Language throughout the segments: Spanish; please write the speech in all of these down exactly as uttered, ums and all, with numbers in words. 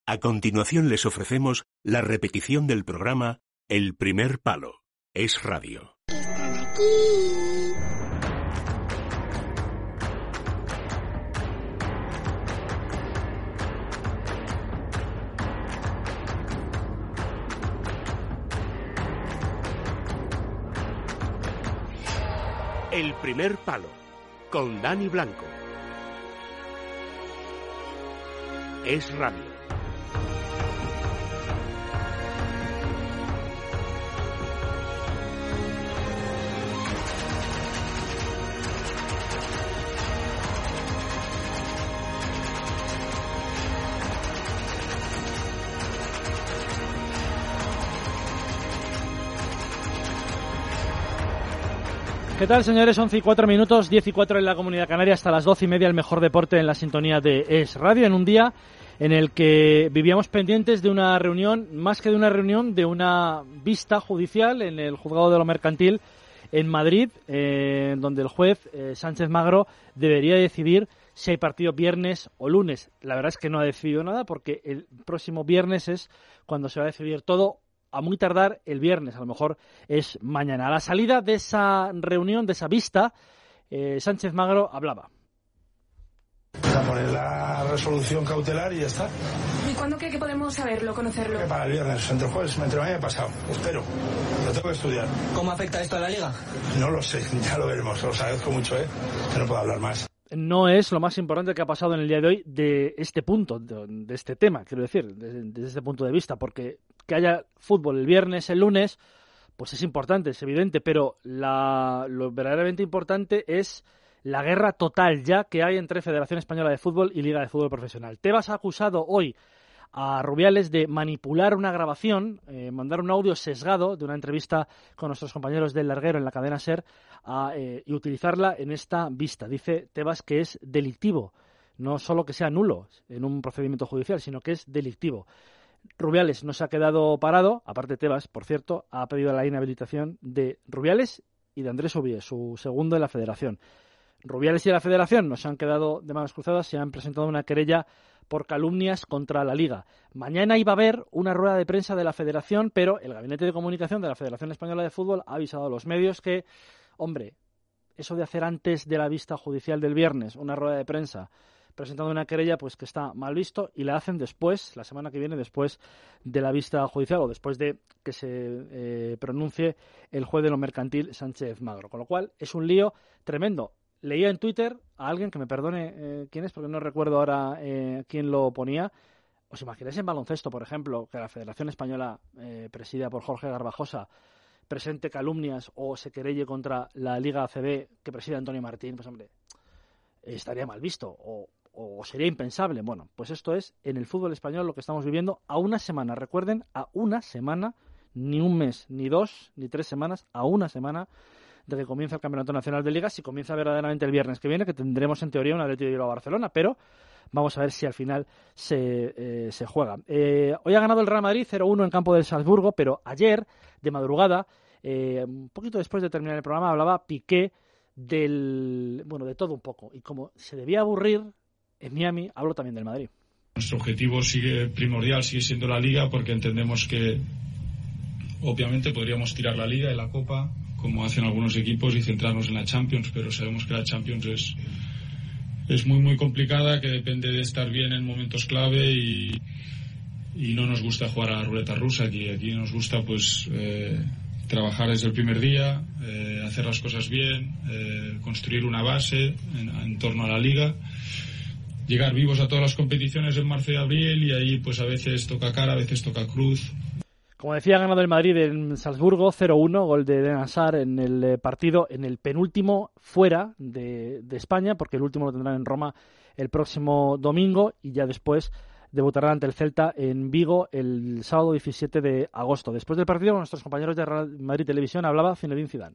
A continuación les ofrecemos la repetición del programa El Primer Palo. Es Radio. Están aquí. El Primer Palo, con Dani Blanco. Es Radio. ¿Qué tal, señores? once y cuatro minutos, diez y cuatro en la Comunidad Canaria, hasta las doce y media el mejor deporte en la sintonía de Es Radio, en un día en el que vivíamos pendientes de una reunión, más que de una reunión, de una vista judicial en el Juzgado de lo Mercantil en Madrid, eh, donde el juez eh, Sánchez Magro debería decidir si hay partido viernes o lunes. La verdad es que no ha decidido nada, porque el próximo viernes es cuando se va a decidir todo, a muy tardar el viernes, a lo mejor es mañana. A la salida de esa reunión, de esa vista, eh, Sánchez Magro hablaba. A poner la resolución cautelar y ya está. ¿Y cuándo cree que podemos saberlo, conocerlo? Que para el viernes, entre jueves, entre mañana pasado. Espero. Lo tengo que estudiar. ¿Cómo afecta esto a la Liga? No lo sé, ya lo veremos. Os agradezco mucho, ¿eh? Que no puedo hablar más. No es lo más importante que ha pasado en el día de hoy de este punto, de, de este tema, quiero decir, desde, desde este punto de vista, porque que haya fútbol el viernes, el lunes, pues es importante, es evidente, pero la, lo verdaderamente importante es la guerra total ya que hay entre Federación Española de Fútbol y Liga de Fútbol Profesional. Tebas ha acusado hoy a Rubiales de manipular una grabación, eh, mandar un audio sesgado de una entrevista con nuestros compañeros del Larguero en la cadena SER a, eh, y utilizarla en esta vista. Dice Tebas que es delictivo, no solo que sea nulo en un procedimiento judicial, sino que es delictivo. Rubiales no se ha quedado parado, aparte Tebas, por cierto, ha pedido la inhabilitación de Rubiales y de Andrés Ubie, su segundo en la Federación. Rubiales y la Federación no se han quedado de manos cruzadas, se han presentado una querella por calumnias contra la Liga. Mañana iba a haber una rueda de prensa de la Federación, pero el Gabinete de Comunicación de la Federación Española de Fútbol ha avisado a los medios que, hombre, eso de hacer antes de la vista judicial del viernes una rueda de prensa presentando una querella, pues que está mal visto, y la hacen después, la semana que viene, después de la vista judicial o después de que se eh, pronuncie el juez de lo mercantil, Sánchez Magro. Con lo cual, es un lío tremendo. Leía en Twitter a alguien, que me perdone eh, quién es, porque no recuerdo ahora eh, quién lo ponía. ¿Os imagináis en baloncesto, por ejemplo, que la Federación Española, eh, presidida por Jorge Garbajosa, presente calumnias o se querelle contra la Liga A C B que preside Antonio Martín? Pues hombre, estaría mal visto o, o sería impensable. Bueno, pues esto es en el fútbol español lo que estamos viviendo a una semana. Recuerden, a una semana, ni un mes, ni dos, ni tres semanas, a una semana de que comienza el Campeonato Nacional de Ligas, si comienza verdaderamente el viernes que viene, que tendremos en teoría un Athletic de Bilbao Barcelona, pero vamos a ver si al final se, eh, se juega. Eh, hoy ha ganado el Real Madrid cero uno en campo del Salzburgo, pero ayer, de madrugada, eh, un poquito después de terminar el programa, hablaba Piqué del, bueno, de todo un poco, y como se debía aburrir en Miami, hablo también del Madrid. Nuestro objetivo sigue primordial, sigue siendo la Liga, porque entendemos que obviamente podríamos tirar la Liga y la Copa, como hacen algunos equipos, y centrarnos en la Champions, pero sabemos que la Champions es, es muy muy complicada, que depende de estar bien en momentos clave, y, y no nos gusta jugar a la ruleta rusa. Aquí, aquí nos gusta pues eh, trabajar desde el primer día, eh, hacer las cosas bien, eh, construir una base en, en torno a la Liga, llegar vivos a todas las competiciones en marzo y abril, y ahí pues a veces toca cara, a veces toca cruz. Como decía, ha ganado el Madrid en Salzburgo, cero uno, gol de Eden Hazard en el partido, en el penúltimo fuera de, de España, porque el último lo tendrán en Roma el próximo domingo, y ya después debutará ante el Celta en Vigo el sábado diecisiete de agosto. Después del partido, con nuestros compañeros de Real Madrid Televisión, hablaba Zinedine Zidane.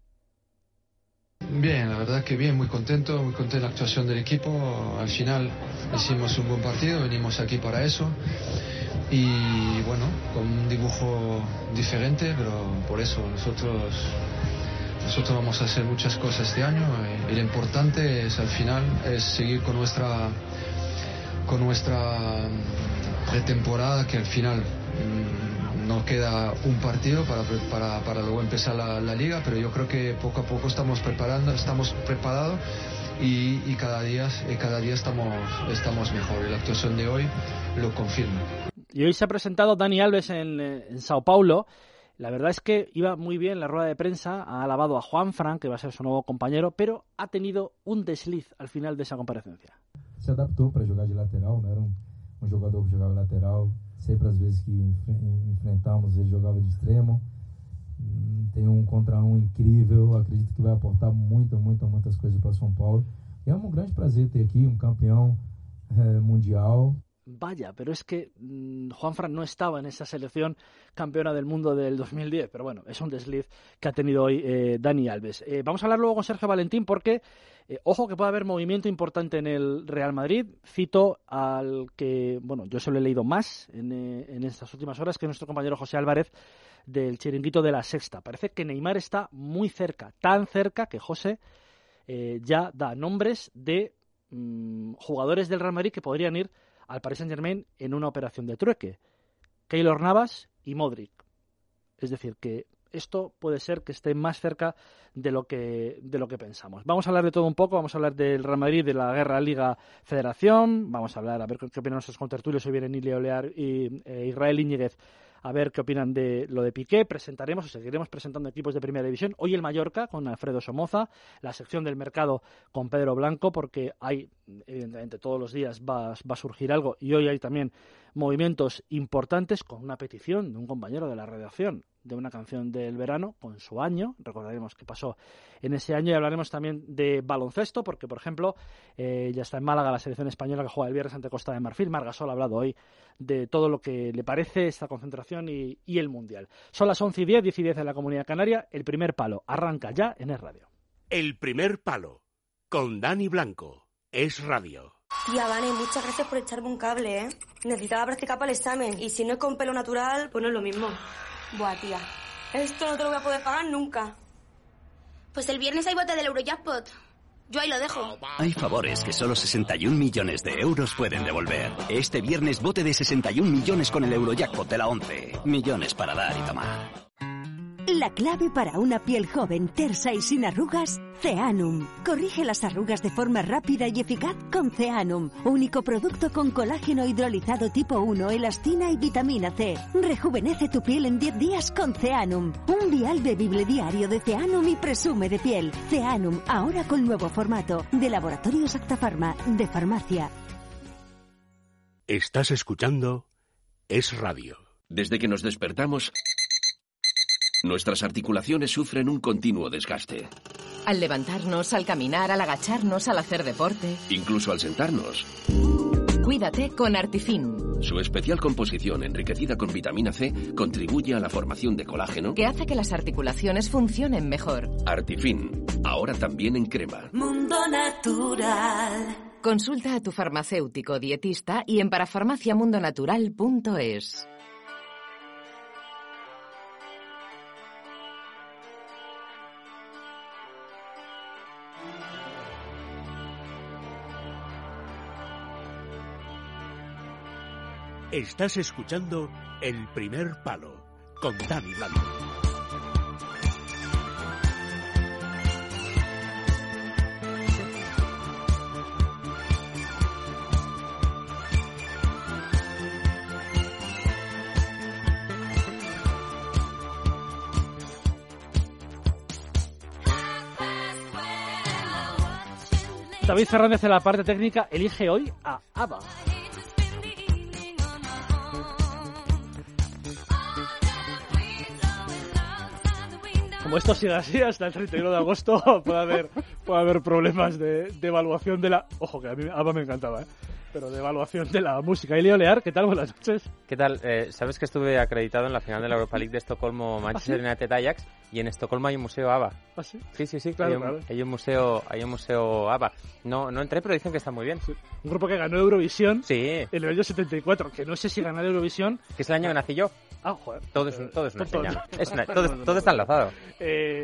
Bien, la verdad que bien, muy contento, muy contento de la actuación del equipo. Al final hicimos un buen partido, venimos aquí para eso. Y bueno, con un dibujo diferente, pero por eso nosotros nosotros vamos a hacer muchas cosas este año, y lo importante es al final es seguir con nuestra con nuestra pretemporada que al final mmm, nos queda un partido para, para, para luego empezar la, la liga, pero yo creo que poco a poco estamos preparando, estamos preparados y, y cada día, cada día estamos, estamos mejor y la actuación de hoy lo confirma. Y hoy se ha presentado Dani Alves en, en Sao Paulo. La verdad es que iba muy bien la rueda de prensa, ha alabado a Juanfran, que va a ser su nuevo compañero, pero ha tenido un desliz al final de esa comparecencia. Se adaptou para jogar de lateral, não era um, um jogador que jogava lateral, sempre às vezes que enfrentamos ele jogava de extremo. Tem um contra um incrível, acredito que vai aportar muito, muito, muitas coisas para São Paulo. E é um grande prazer ter aqui um campeão eh, mundial. Vaya, pero es que mmm, Juanfran no estaba en esa selección campeona del mundo del dos mil diez, pero bueno, es un desliz que ha tenido hoy eh, Dani Alves. Eh, vamos a hablar luego con Sergio Valentín porque, eh, ojo que puede haber movimiento importante en el Real Madrid. Cito al que, bueno, yo se lo he leído más en, eh, en estas últimas horas que nuestro compañero José Álvarez del Chiringuito de La Sexta. Parece que Neymar está muy cerca, tan cerca que José eh, ya da nombres de mmm, jugadores del Real Madrid que podrían ir al Paris Saint-Germain en una operación de trueque. Keylor Navas y Modric. Es decir, que esto puede ser que esté más cerca de lo que de lo que pensamos. Vamos a hablar de todo un poco, vamos a hablar del Real Madrid, de la guerra Liga Federación, vamos a hablar, a ver qué opinan nuestros contertulios. Hoy vienen Ilio Olear y eh, Israel Íñiguez a ver qué opinan de lo de Piqué. Presentaremos o seguiremos presentando equipos de Primera División. Hoy el Mallorca con Alfredo Somoza, la sección del mercado con Pedro Blanco, porque hay, evidentemente, todos los días va, va a surgir algo y hoy hay también movimientos importantes con una petición de un compañero de la redacción de una canción del verano con su año. Recordaremos qué pasó en ese año y hablaremos también de baloncesto porque, por ejemplo, eh, ya está en Málaga la selección española que juega el viernes ante Costa de Marfil. Marc Gasol ha hablado hoy de todo lo que le parece esta concentración y, y el Mundial. Son las once y diez, diez y diez en la Comunidad Canaria. El primer palo arranca ya en Es Radio. El primer palo con Dani Blanco. Es Radio. Tía, Vane, muchas gracias por echarme un cable, ¿eh? Necesitaba practicar para el examen y si no es con pelo natural, pues no es lo mismo. Buah, tía, esto no te lo voy a poder pagar nunca. Pues el viernes hay bote del Eurojackpot. Yo ahí lo dejo. Hay favores que solo sesenta y un millones de euros pueden devolver. Este viernes bote de sesenta y un millones con el Eurojackpot de la once. Millones para dar y tomar. La clave para una piel joven, tersa y sin arrugas, Ceanum. Corrige las arrugas de forma rápida y eficaz con Ceanum. Único producto con colágeno hidrolizado tipo uno, elastina y vitamina C. Rejuvenece tu piel en diez días con Ceanum. Un vial bebible diario de Ceanum y presume de piel. Ceanum, ahora con nuevo formato. De Laboratorios Acta Pharma, de farmacia. Estás escuchando Es Radio. Desde que nos despertamos, nuestras articulaciones sufren un continuo desgaste. Al levantarnos, al caminar, al agacharnos, al hacer deporte. Incluso al sentarnos. Cuídate con Artifin. Su especial composición enriquecida con vitamina C contribuye a la formación de colágeno que hace que las articulaciones funcionen mejor. Artifin, ahora también en crema. Mundo Natural. Consulta a tu farmacéutico dietista y en parafarmaciamundonatural punto es. Estás escuchando El Primer Palo con Dani Blanco. David Fernández en la parte técnica elige hoy a ABBA. Como esto sigue así hasta el treinta y uno de agosto puede haber, puede haber problemas de, de evaluación de la... Ojo, que a mí ABBA me encantaba, ¿eh? Pero de evaluación de la música. Ilio Olear, ¿qué tal? Buenas noches. ¿Qué tal? Eh, ¿Sabes que estuve acreditado en la final de la Europa League de Estocolmo, Manchester ¿Ah, sí? United Ajax? Y en Estocolmo hay un museo ABBA. ¿Ah, sí? Sí, sí, sí. Claro, hay, un, claro. hay un museo, hay un museo ABBA. No, no entré, pero dicen que está muy bien. Sí. Un grupo que ganó Eurovisión sí. en el año setenta y cuatro, que no sé si ganó Eurovisión. Que es el año que nací yo. Ah, joder. Todo es, todo es una todo, señal. Es una, todo, todo está enlazado. Eh...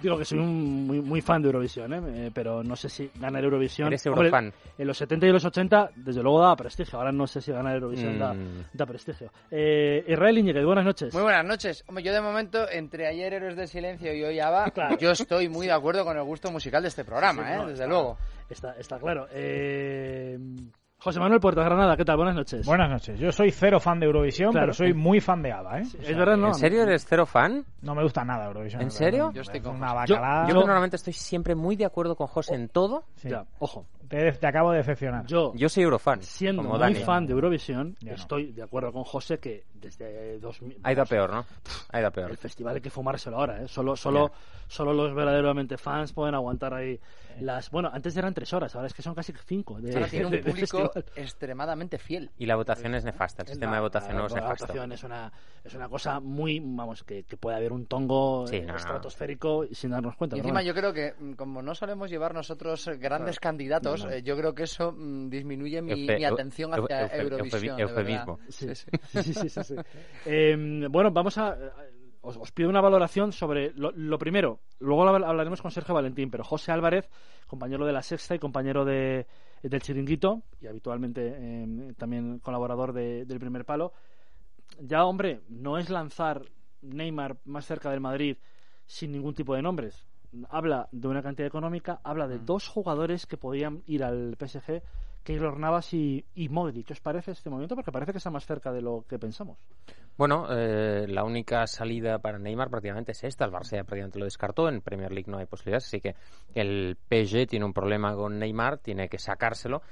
Digo que soy un muy, muy fan de Eurovisión, ¿eh? Pero no sé si ganar Eurovisión... Eres eurofan. Hombre, en los setenta y los ochenta, desde luego daba prestigio. Ahora no sé si ganar Eurovisión Mm. da, da prestigio. Eh, Israel Íñiguez, buenas noches. Muy buenas noches. Hombre, yo de momento, entre ayer Héroes del Silencio y hoy ABBA, Claro. yo estoy muy de acuerdo con el gusto musical de este programa, Sí, ¿eh? no, Desde está- luego. Está, está claro. Eh, José Manuel Puerto Granada, ¿qué tal? Buenas noches. Buenas noches. Yo soy cero fan de Eurovisión, Claro. pero soy muy fan de ABBA, ¿eh? Sí, es verdad, ¿no? ¿En serio eres cero fan? No me gusta nada Eurovisión. ¿En la serio? verdad. Yo estoy Es con una José. bacalada. Yo que normalmente estoy siempre muy de acuerdo con José en todo. Sí. Ya, ojo. Te, te acabo de decepcionar. Yo, Yo soy eurofan, siendo como muy Dani. fan de Eurovisión, Ya no. estoy de acuerdo con José que desde dos mil... Ha ido a peor, ¿no? Ha ido a peor. El festival hay que fumárselo ahora, ¿eh? Solo, solo, solo los verdaderamente fans pueden aguantar ahí las... Bueno, antes eran tres horas, ahora es que son casi cinco. De, Ahora tiene de- un de público festival. extremadamente fiel. Y la votación es nefasta, el sistema La- de votación no es la nefasto. votación es una, es una cosa muy... Vamos, que, que puede haber un tongo Sí, eh, no, no. estratosférico y sin darnos cuenta. Y pero encima bueno. yo creo que, mm, como no solemos llevar nosotros eh, grandes Claro. candidatos, No, no. eh, yo creo que eso mm, disminuye mi, Eufe- mi atención eu- hacia eufe- Eurovisión. eufe- de verdad. eufemismo. Sí, Sí, sí, sí, sí, sí, sí. Eh, bueno, vamos a... Os, os pido una valoración sobre lo, lo primero. Luego lo hablaremos con Sergio Valentín, pero José Álvarez, compañero de La Sexta y compañero de, del Chiringuito, y habitualmente eh, también colaborador de, del Primer Palo. Ya, hombre, no es lanzar Neymar más cerca del Madrid sin ningún tipo de nombres. Habla de una cantidad económica, habla de dos jugadores que podían ir al P S G, Keylor Navas y, y Modric. ¿Qué os parece este movimiento? Porque parece que está más cerca de lo que pensamos. Bueno, eh, la única salida para Neymar prácticamente es esta. El Barça ya prácticamente lo descartó. En Premier League no hay posibilidades. Así que el P S G tiene un problema con Neymar, tiene que sacárselo.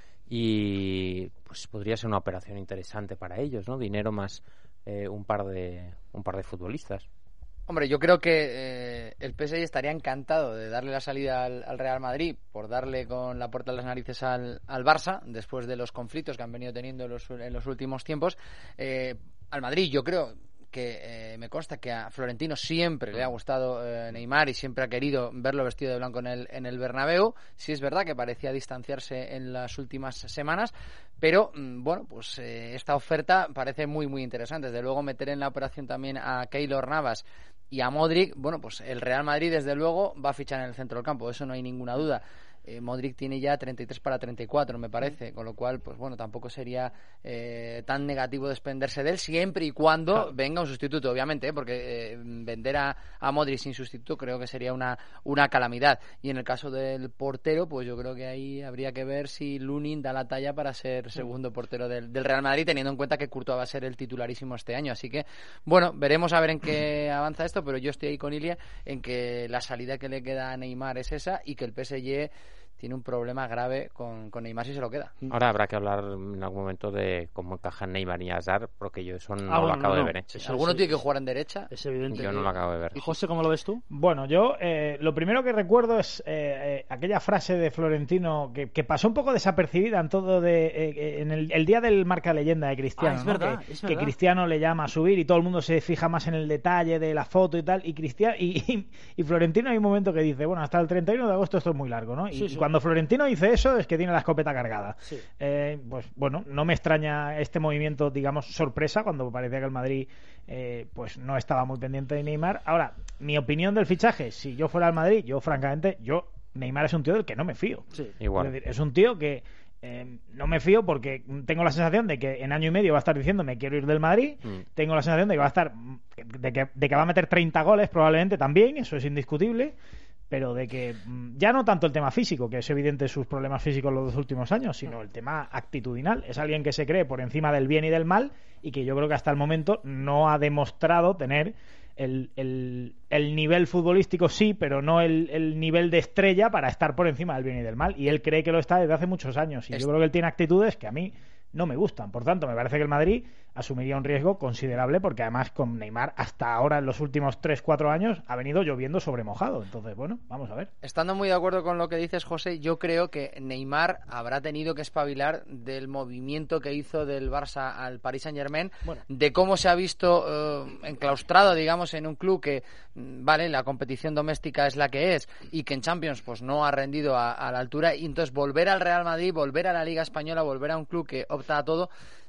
Y pues podría ser una operación interesante para ellos, ¿no? Dinero más eh, un par de un par de futbolistas. Hombre, yo creo que eh, el P S G estaría encantado de darle la salida al, al Real Madrid por darle con la puerta en las narices al, al Barça, después de los conflictos que han venido teniendo en los, en los últimos tiempos. Eh, al Madrid yo creo que eh, me consta que a Florentino siempre le ha gustado eh, Neymar y siempre ha querido verlo vestido de blanco en el, en el Bernabéu. Sí es verdad que parecía distanciarse en las últimas semanas, pero mm, bueno, pues eh, esta oferta parece muy muy interesante. Desde luego meter en la operación también a Keylor Navas y a Modric, bueno, pues el Real Madrid desde luego va a fichar en el centro del campo, eso no hay ninguna duda. Eh, Modric tiene ya treinta y tres para treinta y cuatro, me parece, con lo cual, pues bueno, tampoco sería eh, tan negativo desprenderse de él, siempre y cuando claro. venga un sustituto, obviamente, ¿eh? porque eh, vender a, a Modric sin sustituto creo que sería una, una calamidad. Y en el caso del portero, pues yo creo que ahí habría que ver si Lunin da la talla para ser segundo portero del, del Real Madrid, teniendo en cuenta que Courtois va a ser el titularísimo este año. Así que, bueno, veremos a ver en qué avanza esto, pero yo estoy ahí con Ilia en que la salida que le queda a Neymar es esa y que el P S G tiene un problema grave con, con Neymar si se lo queda. Ahora habrá que hablar en algún momento de cómo encajan Neymar y Hazard, porque yo eso no ah, lo bueno, acabo no, de no. ver. ¿eh? Si alguno sí, tiene que jugar en derecha, es evidente. Yo no lo acabo de ver. ¿Y José, cómo lo ves tú? Bueno, yo eh, lo primero que recuerdo es eh, eh, aquella frase de Florentino que, que pasó un poco desapercibida en todo de eh, en el, el día del marca leyenda de Cristiano, ah, es ¿no? verdad, que, es que verdad. Cristiano le llama a subir y todo el mundo se fija más en el detalle de la foto y tal, y Cristiano y, y, y Florentino hay un momento que dice, bueno, hasta el treinta y uno de agosto esto es muy largo, ¿no? Y, sí, sí. y cuando Florentino dice eso es que tiene la escopeta cargada. Sí. Eh, pues bueno, no me extraña este movimiento, digamos, sorpresa, cuando parecía que el Madrid eh, pues no estaba muy pendiente de Neymar. Ahora, mi opinión del fichaje, si yo fuera al Madrid, yo francamente, yo Neymar es un tío del que no me fío. Sí. Igual. Es decir, es un tío que eh, no me fío porque tengo la sensación de que en año y medio va a estar diciendo me quiero ir del Madrid, mm. tengo la sensación de que va a estar de que, de que va a meter treinta goles probablemente también, eso es indiscutible, pero de que ya no tanto el tema físico, que es evidente sus problemas físicos los dos últimos años, sino el tema actitudinal. Es alguien que se cree por encima del bien y del mal y que yo creo que hasta el momento no ha demostrado tener el, el, el nivel futbolístico, sí, pero no el, el nivel de estrella para estar por encima del bien y del mal. Y él cree que lo está desde hace muchos años. Y es... yo creo que él tiene actitudes que a mí no me gustan. Por tanto, me parece que el Madrid asumiría un riesgo considerable porque además con Neymar hasta ahora en los últimos tres cuatro años ha venido lloviendo sobre mojado. Entonces, bueno, vamos a ver. Estando muy de acuerdo con lo que dices, José, yo creo que Neymar habrá tenido que espabilar del movimiento que hizo del Barça al Paris Saint-Germain, bueno. de cómo se ha visto eh, enclaustrado, digamos, en un club que, vale, la competición doméstica es la que es y que en Champions pues no ha rendido a, a la altura, y entonces volver al Real Madrid, volver a la Liga Española, volver a un club que opta a todo,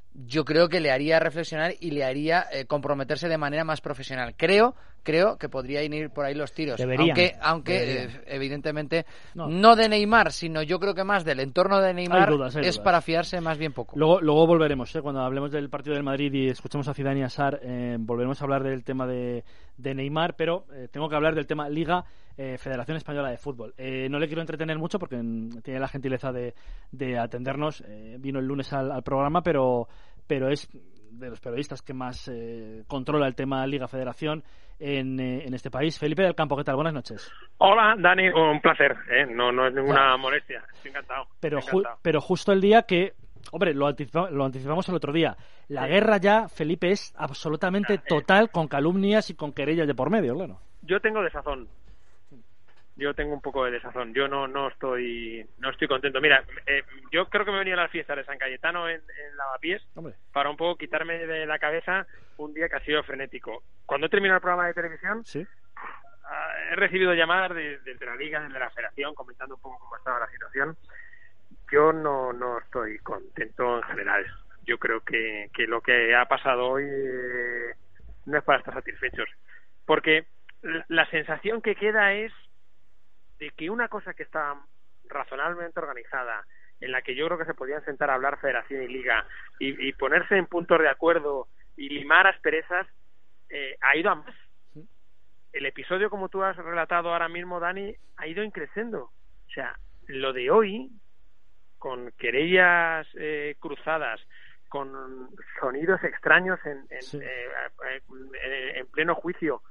yo creo que le haría reflexionar y le haría eh, comprometerse de manera más profesional. Creo creo que podrían ir por ahí los tiros. Deberían. Aunque, aunque Deberían. Eh, evidentemente, No. no de Neymar, sino yo creo que más del entorno de Neymar Hay dudas, hay es dudas. para fiarse más bien poco. Luego, luego volveremos, ¿eh? Cuando hablemos del partido del Madrid y escuchemos a Zidane y a Sarr, eh, volveremos a hablar del tema de, de Neymar, pero eh, tengo que hablar del tema Liga, eh, Federación Española de Fútbol. Eh, no le quiero entretener mucho porque mm, tiene la gentileza de, de atendernos. Eh, vino el lunes al, al programa, pero, pero es de los periodistas que más eh, controla el tema Liga Federación en, eh, en este país. Felipe del Campo, ¿qué tal? Buenas noches. Hola, Dani, un placer, ¿eh? no, no es ninguna molestia, estoy encantado. Pero, estoy ju- encantado. pero justo el día que, hombre, lo, anticipa- lo anticipamos el otro día, la guerra ya, Felipe, es absolutamente total, con calumnias y con querellas de por medio, claro. Yo tengo desazón. Yo tengo un poco de desazón. Yo no no estoy no estoy contento. Mira, eh, yo creo que me he venido a las fiestas de San Cayetano en, en Lavapiés Hombre. para un poco quitarme de la cabeza un día que ha sido frenético. Cuando he terminado el programa de televisión, ¿Sí? ah, he recibido llamadas de, de, de la Liga, de la Federación, comentando un poco cómo estaba la situación. Yo no no estoy contento en general. Yo creo que, que lo que ha pasado hoy eh, no es para estar satisfechos. Porque la, la sensación que queda es de que una cosa que está razonablemente organizada, en la que yo creo que se podían sentar a hablar Federación y Liga y, y ponerse en puntos de acuerdo y limar asperezas, eh, ha ido a más. El episodio, como tú has relatado ahora mismo, Dani, ha ido increciendo. O sea, lo de hoy, con querellas eh, cruzadas, con sonidos extraños en, en, Sí. eh, en, en pleno juicio,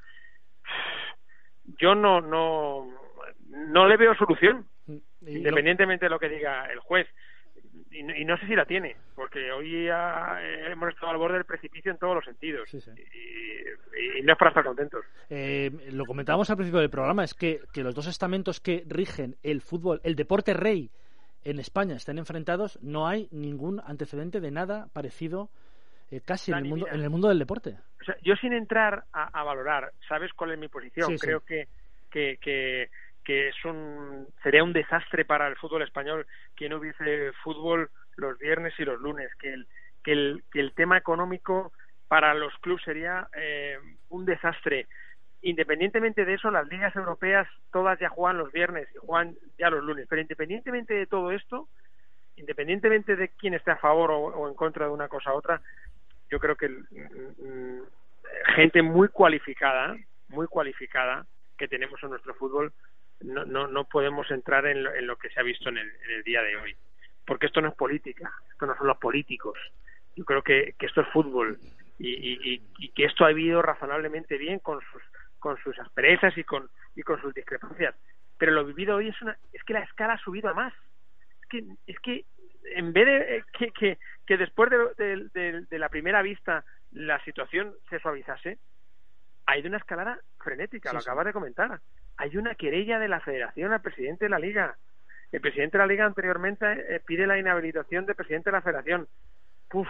yo no no no le veo solución, Y independientemente de lo que diga el juez, y, no- y no sé si la tiene, porque hoy ya hemos estado al borde del precipicio en todos los sentidos. Sí, sí. Y, y no es para estar contentos. Eh, lo comentábamos al principio del programa, es que, que los dos estamentos que rigen el fútbol, el deporte rey en España, estén enfrentados. No hay ningún antecedente de nada parecido eh, casi en el, Dani, mundo, mira. en el mundo del deporte. O sea, yo sin entrar a, a valorar, ¿sabes cuál es mi posición? Sí, sí. Creo que, que, que, que es un sería un desastre para el fútbol español que no hubiese fútbol los viernes y los lunes, que el, que el, que el tema económico para los clubes sería eh, un desastre. Independientemente de eso, las ligas europeas todas ya juegan los viernes y juegan ya los lunes, pero independientemente de todo esto, independientemente de quién esté a favor o, o en contra de una cosa u otra, yo creo que el, mm, gente muy cualificada, muy cualificada que tenemos en nuestro fútbol, no no, no podemos entrar en lo, en lo que se ha visto en el, en el día de hoy, porque esto no es política, esto no son los políticos. Yo creo que, que esto es fútbol y, y, y, y que esto ha vivido razonablemente bien con sus con sus asperezas y con y con sus discrepancias, pero lo vivido hoy es una es que la escala ha subido a más. Es que es que en vez de eh, que, que, que después de, de, de, de la primera vista la situación se suavizase, ha ido una escalada frenética. Sí, Lo sí. acabas de comentar. Hay una querella de la Federación al presidente de la Liga. El presidente de la Liga anteriormente eh, pide la inhabilitación del presidente de la Federación. Uf,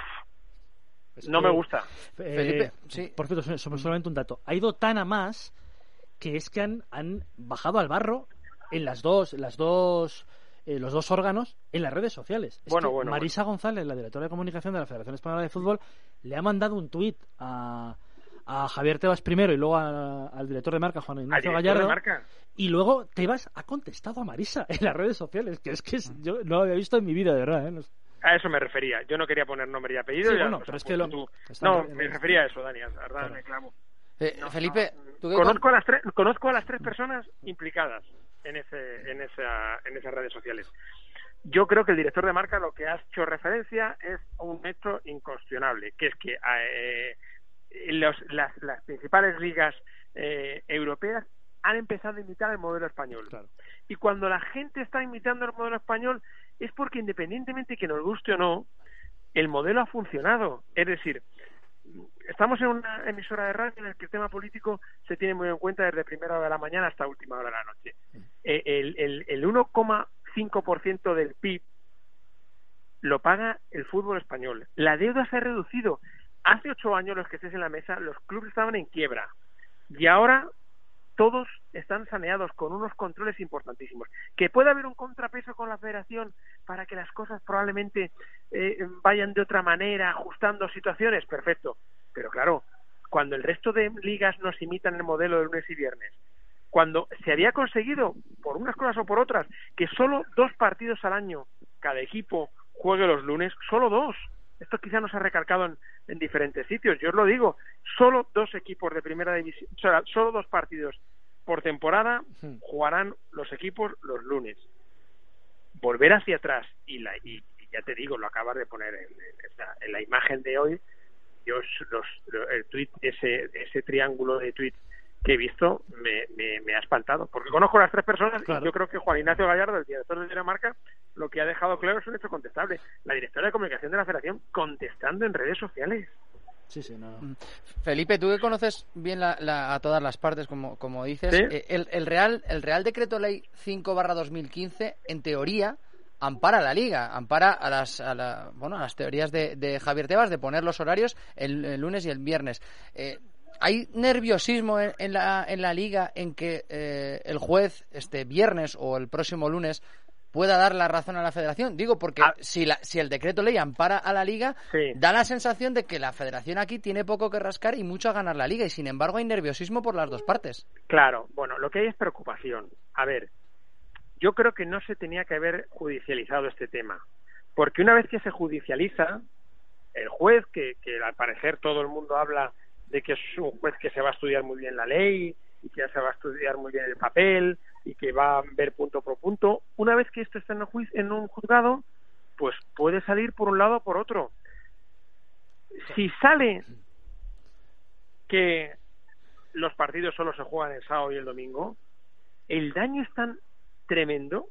Es no que, me gusta. eh, Felipe, sí. Por cierto, so- so- solamente un dato. Ha ido tan a más que es que han, han bajado al barro en las dos, las dos, eh, los dos órganos en las redes sociales. Es Bueno, que bueno, Marisa González, la directora de comunicación de la Federación Española de Fútbol, le ha mandado un tuit a, a Javier Tebas primero y luego a- al director de marca, Juan Ignacio Al director de Gallardo. marca. Y luego Tebas ha contestado a Marisa en las redes sociales, que es que es- yo no lo había visto en mi vida, de verdad. ¿eh? No sé. A eso me refería. Yo no quería poner nombre y apellido. Sí, ya, bueno, o sea, pero es pues que lo- tú- está No, en- me refería a eso, Dani. A verdad, me clavo. Eh, No, Felipe, ¿tú qué Conozco a las tres, conozco a las tres personas implicadas en ese, en esa, en esas redes sociales. Yo creo que el director de marca lo que ha hecho referencia es un hecho incuestionable, que es que eh, los, las, las principales ligas eh, europeas han empezado a imitar el modelo español. Claro. Y cuando la gente está imitando el modelo español es porque, independientemente que nos guste o no, el modelo ha funcionado. Es decir, estamos en una emisora de radio en la que el tema político se tiene muy en cuenta desde primera hora de la mañana hasta última hora de la noche. Eh, el, el, el uno coma cinco por ciento del P I B lo paga el fútbol español. La deuda se ha reducido. Hace ocho años, los que estés en la mesa, los clubes estaban en quiebra. Y ahora todos están saneados con unos controles importantísimos. Que puede haber un contrapeso con la federación para que las cosas probablemente eh, vayan de otra manera, ajustando situaciones, perfecto. Pero claro, cuando el resto de ligas nos imitan el modelo de lunes y viernes, cuando se había conseguido, por unas cosas o por otras, que solo dos partidos al año cada equipo juegue los lunes, solo dos. Esto quizá nos ha recalcado en, en diferentes sitios. Yo os lo digo, solo dos equipos de primera división, o sea, solo dos partidos por temporada jugarán los equipos los lunes. Volver hacia atrás, y, la, y, y ya te digo, lo acabas de poner en, en, esa, en la imagen de hoy, yo los, los, el tweet, ese, ese triángulo de tweets que he visto me, me, me ha espantado, porque conozco a las tres personas, claro. Y yo creo que Juan Ignacio Gallardo, el director de Dinamarca, lo que ha dejado claro es un hecho contestable. La directora de comunicación de la Federación contestando en redes sociales. Sí, sí, no. Felipe, tú que conoces bien la, la, a todas las partes, como, como dices, ¿Sí? eh, el, el, Real, el Real Decreto Ley cinco barra dos mil quince, en teoría, ampara a la Liga, ampara a las, a la, bueno, a las teorías de, de Javier Tebas de poner los horarios el, el lunes y el viernes. Eh, ¿Hay nerviosismo en, en, la, en la Liga en que eh, el juez este viernes o el próximo lunes pueda dar la razón a la Federación? Digo, porque ah. si, la, si el decreto ley ampara a la Liga, sí. da la sensación de que la Federación aquí tiene poco que rascar y mucho a ganar la Liga, y sin embargo hay nerviosismo por las dos partes. Claro, bueno, lo que hay es preocupación. A ver, yo creo que no se tenía que haber judicializado este tema, porque una vez que se judicializa, el juez, que, que al parecer todo el mundo habla de que es un juez que se va a estudiar muy bien la ley y que se va a estudiar muy bien el papel y que va a ver punto por punto, una vez que esto está en un, juicio, en un juzgado, pues puede salir por un lado o por otro. Si sale que los partidos solo se juegan el sábado y el domingo, el daño es tan tremendo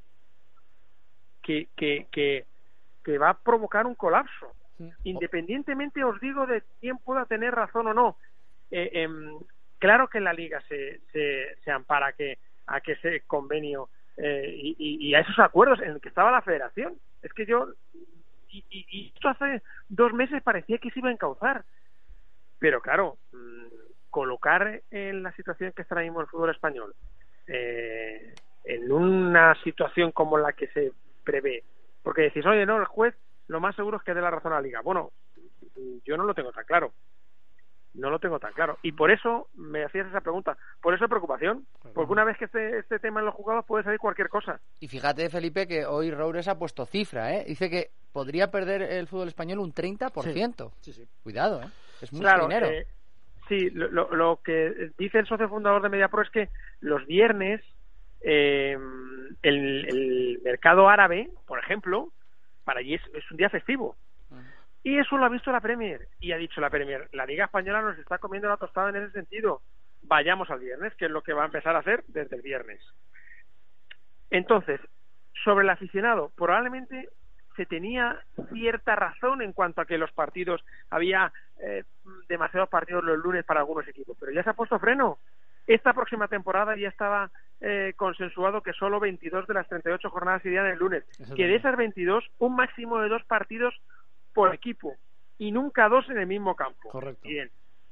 que, que, que, que va a provocar un colapso. Independientemente, os digo, de quién pueda tener razón o no, eh, eh, claro que la Liga se, se, se ampara a que, a que ese convenio eh, y, y a esos acuerdos en el que estaba la Federación. Es que yo y, y, y esto hace dos meses parecía que se iba a encauzar, pero claro, mmm, colocar en la situación que está ahora mismo el fútbol español eh, en una situación como la que se prevé, porque decís, oye, no, el juez lo más seguro es que dé la razón a la Liga. Bueno, yo no lo tengo tan claro. No lo tengo tan claro. Y por eso me hacías esa pregunta. Por eso preocupación. Porque una vez que esté este tema en los juzgados puede salir cualquier cosa. Y fíjate, Felipe, que hoy Roures ha puesto cifra, ¿eh? Dice que podría perder el fútbol español un treinta por ciento. Sí, sí, sí. Cuidado, ¿eh? Es mucho claro, dinero. Eh, sí, lo, lo, lo que dice el socio fundador de MediaPro es que los viernes eh, el, el mercado árabe, por ejemplo, para allí es, es un día festivo. Uh-huh. Y eso lo ha visto la Premier. Y ha dicho la Premier, la Liga Española nos está comiendo la tostada en ese sentido. Vayamos al viernes, que es lo que va a empezar a hacer desde el viernes. Entonces, sobre el aficionado, probablemente se tenía cierta razón en cuanto a que los partidos, había eh, demasiados partidos los lunes para algunos equipos, pero ya se ha puesto freno. Esta próxima temporada ya estaba eh, consensuado que solo veintidós de las treinta y ocho jornadas irían el lunes. Eso que de esas veintidós, un máximo de dos partidos por equipo y nunca dos en el mismo campo. Correcto. Bien.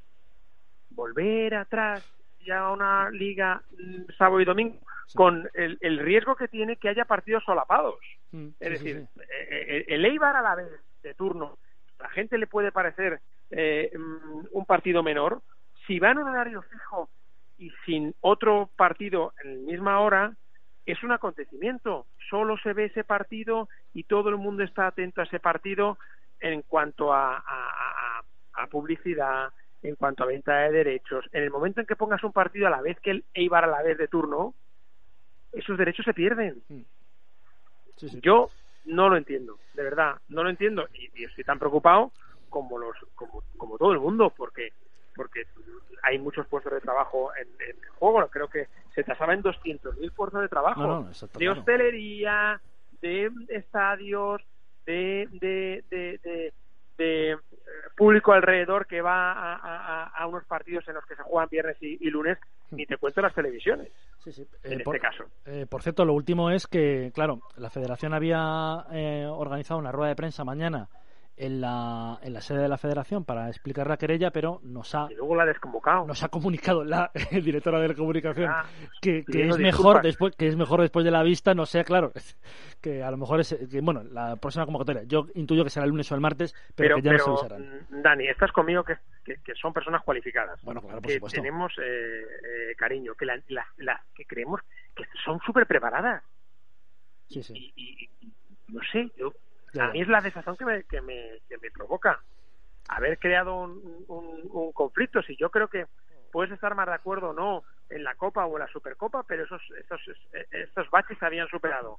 Volver atrás ya a una liga mm, sábado y domingo, sí, con el, el riesgo que tiene que haya partidos solapados. Mm, es sí, decir, sí, sí. Eh, el Eibar a la vez de turno, a la gente le puede parecer eh, un partido menor. Si va en un horario fijo y sin otro partido en la misma hora, es un acontecimiento. Solo se ve ese partido y todo el mundo está atento a ese partido en cuanto a, a, a, a publicidad, en cuanto a venta de derechos. En el momento en que pongas un partido a la vez que el Eibar a la vez de turno, esos derechos se pierden. Sí, sí. Yo no lo entiendo, de verdad, no lo entiendo, y, y estoy tan preocupado como los como, como todo el mundo, porque porque hay muchos puestos de trabajo en, en juego. Creo que se tasaba en doscientos mil puestos de trabajo, no, no, de claro. hostelería, de estadios, de de, de, de, de público alrededor que va a, a, a unos partidos en los que se juegan viernes y, y lunes, ni te cuento las televisiones. Sí, sí. En eh, por, este caso. Eh, por cierto, lo último es que, claro, la Federación había eh, organizado una rueda de prensa mañana en la, en la sede de la Federación para explicar la querella, pero nos ha y luego la ha desconvocado. Nos ha comunicado la directora de la comunicación ah, que, que es disculpas. mejor después que es mejor después de la vista, no sé, claro, que a lo mejor es que, bueno, la próxima convocatoria. Yo intuyo que será el lunes o el martes, pero, pero que ya pero, nos avisarán. Dani, estás conmigo que, que, que son personas cualificadas. Bueno, claro, por que supuesto. Tenemos eh, eh, cariño, que las la, la, que creemos que son súper preparadas. Sí, sí. Y, y, y no sé, yo a mí es la desazón que me, que me, que me provoca haber creado un, un, un conflicto. Si yo creo que puedes estar más de acuerdo o no en la Copa o en la Supercopa, pero esos esos estos baches se habían superado.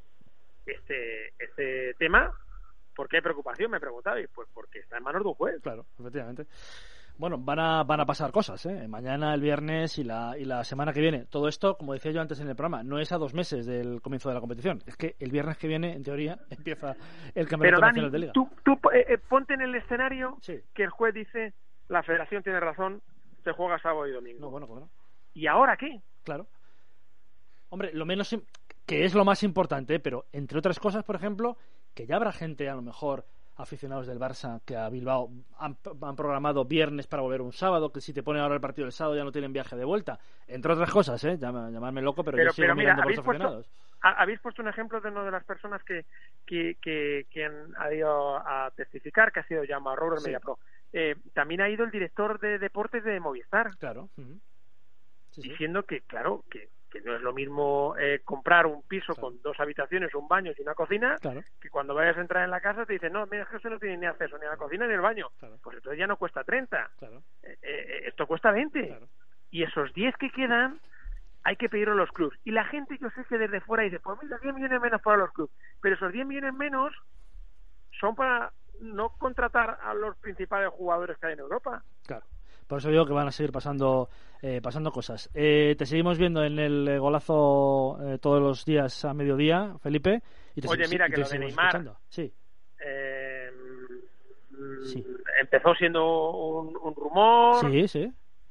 Este este tema, ¿por qué preocupación? Me preguntaba, y pues porque está en manos de un juez. Claro, efectivamente. Bueno, van a van a pasar cosas, ¿eh? Mañana, el viernes y la y la semana que viene. Todo esto, como decía yo antes en el programa, no es a dos meses del comienzo de la competición. Es que el viernes que viene, en teoría, empieza el campeonato Pero, Dani, nacional de Liga. Tú, tú eh, ponte en el escenario sí. que el juez dice la Federación tiene razón, se juega sábado y domingo. No, bueno, bueno. ¿Y ahora qué? Claro. Hombre, lo menos que es lo más importante, pero entre otras cosas, por ejemplo, que ya habrá gente a lo mejor aficionados del Barça que a Bilbao han, han programado viernes para volver un sábado, que si te ponen ahora el partido del sábado ya no tienen viaje de vuelta, entre otras cosas, ¿eh? Llam, llamarme loco, pero, pero yo sigo pero mira, mirando por los puesto, aficionados. Habéis puesto un ejemplo de una de las personas que que, que, que han ido a testificar, que ha sido Jaume Roure, sí. Mediapro. Eh, también ha ido el director de deportes de Movistar. Claro. Uh-huh. Sí, diciendo sí. que, claro, que que no es lo mismo eh, comprar un piso claro. con dos habitaciones, un baño y una cocina, claro. que cuando vayas a entrar en la casa te dicen, no, mira, es que usted no tiene ni acceso ni a la cocina ni al baño. Claro. Pues entonces ya no cuesta treinta. Claro. Eh, eh, esto cuesta veinte. Claro. Y esos diez que quedan hay que pedirlo a los clubs. Y la gente, yo sé que desde fuera dice, pues mira, diez millones menos para los clubs. Pero esos diez millones menos son para no contratar a los principales jugadores que hay en Europa. Claro. Por eso digo que van a seguir pasando eh, pasando cosas. Eh, te seguimos viendo en el golazo eh, todos los días a mediodía, Felipe. Y te Oye, mira, y que te lo de Neymar sí. Eh, sí. empezó siendo un, un rumor. Sí, sí.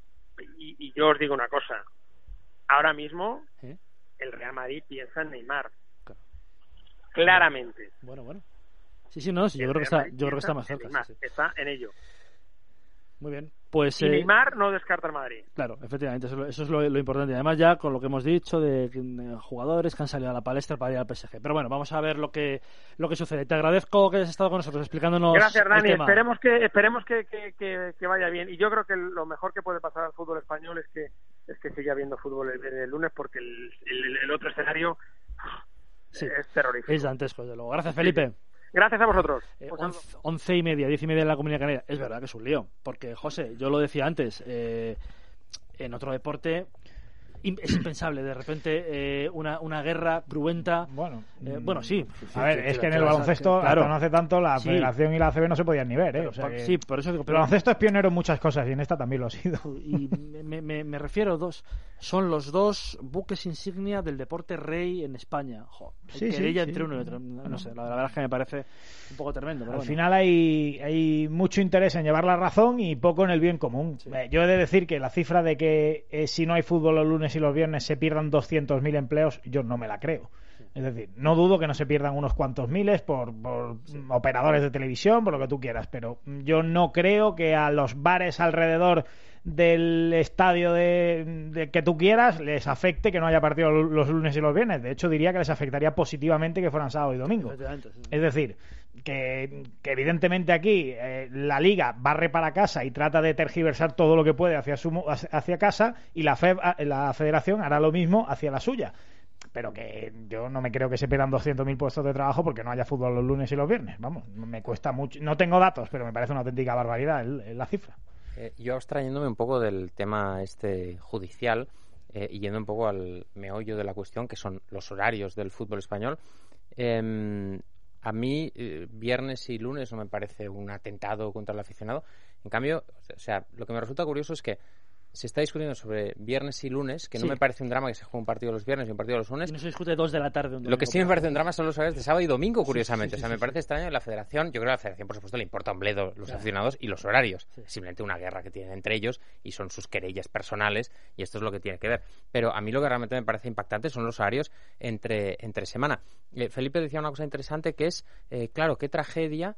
Y, y yo os digo una cosa. Ahora mismo ¿Eh? el Real Madrid piensa en Neymar. Claro. Claramente. Bueno, bueno. Sí, sí, no, sí, yo creo que está, yo creo que está más cerca. Neymar, sí, sí. Está en ello. Muy bien. Pues, y eh, Neymar no descarta el Madrid. Claro, efectivamente, eso, eso es lo, lo importante. Además, ya con lo que hemos dicho de, de jugadores que han salido a la palestra para ir al P S G. Pero bueno, vamos a ver lo que lo que sucede. Te agradezco que hayas estado con nosotros explicándonos. Gracias, Dani. El tema. Esperemos que esperemos que, que, que, que vaya bien. Y yo creo que lo mejor que puede pasar al fútbol español es que es que siga habiendo fútbol el, el lunes, porque el, el, el otro escenario sí, es terrorífico. Es dantesco, desde luego. Gracias, Felipe. Gracias a vosotros. Eh, once, once y media, diez y media en la Comunidad Canaria. Es verdad que es un lío, porque, José, yo lo decía antes, eh, en otro deporte es impensable, de repente, eh, una, una guerra cruenta. Bueno, eh, bueno sí. A ver, es que en el baloncesto, claro, hasta no hace tanto, la sí. Federación y la A C B no se podían ni ver, ¿eh? Pero, o sea por, que... Sí, por eso digo. Pero el baloncesto es pionero en muchas cosas y en esta también lo ha sido. Y me, me, me refiero a dos. Son los dos buques insignia del deporte rey en España. Jo, sí, sí, ella sí. entre uno y otro. No, no sé, la verdad es que me parece un poco tremendo. Pero Al bueno. final hay, hay mucho interés en llevar la razón y poco en el bien común. Sí. Eh, yo he de decir que la cifra de que eh, si no hay fútbol los lunes y los viernes se pierdan doscientos mil empleos, yo no me la creo. Sí. Es decir, no dudo que no se pierdan unos cuantos miles por, por sí. operadores de televisión, por lo que tú quieras, pero yo no creo que a los bares alrededor del estadio de, de que tú quieras les afecte que no haya partido los lunes y los viernes. De hecho, diría que les afectaría positivamente que fueran sábado y domingo. Sí. Es decir, que, que evidentemente aquí eh, la Liga barre para casa y trata de tergiversar todo lo que puede hacia, su, hacia casa, y la, F E B, la Federación hará lo mismo hacia la suya. Pero que yo no me creo que se pierdan doscientos mil puestos de trabajo porque no haya fútbol los lunes y los viernes. Vamos, me cuesta mucho. No tengo datos, pero me parece una auténtica barbaridad el, el, la cifra. Eh, yo abstrayéndome un poco del tema este judicial eh, y yendo un poco al meollo de la cuestión, que son los horarios del fútbol español, eh, a mí eh, viernes y lunes no me parece un atentado contra el aficionado. En cambio, o sea, lo que me resulta curioso es que se está discutiendo sobre viernes y lunes, que no sí. me parece un drama que se juegue un partido los viernes y un partido los lunes. Y no se discute dos de la tarde. Un lo que sí me parece un drama son los horarios de sábado y domingo, curiosamente. Sí, sí, sí, o sea, me sí, parece sí. extraño. La Federación, yo creo que a la Federación, por supuesto, le importa un bledo los claro. aficionados y los horarios. Sí. Simplemente una guerra que tienen entre ellos y son sus querellas personales, y esto es lo que tiene que ver. Pero a mí lo que realmente me parece impactante son los horarios entre, entre semana. Eh, Felipe decía una cosa interesante que es, eh, claro, qué tragedia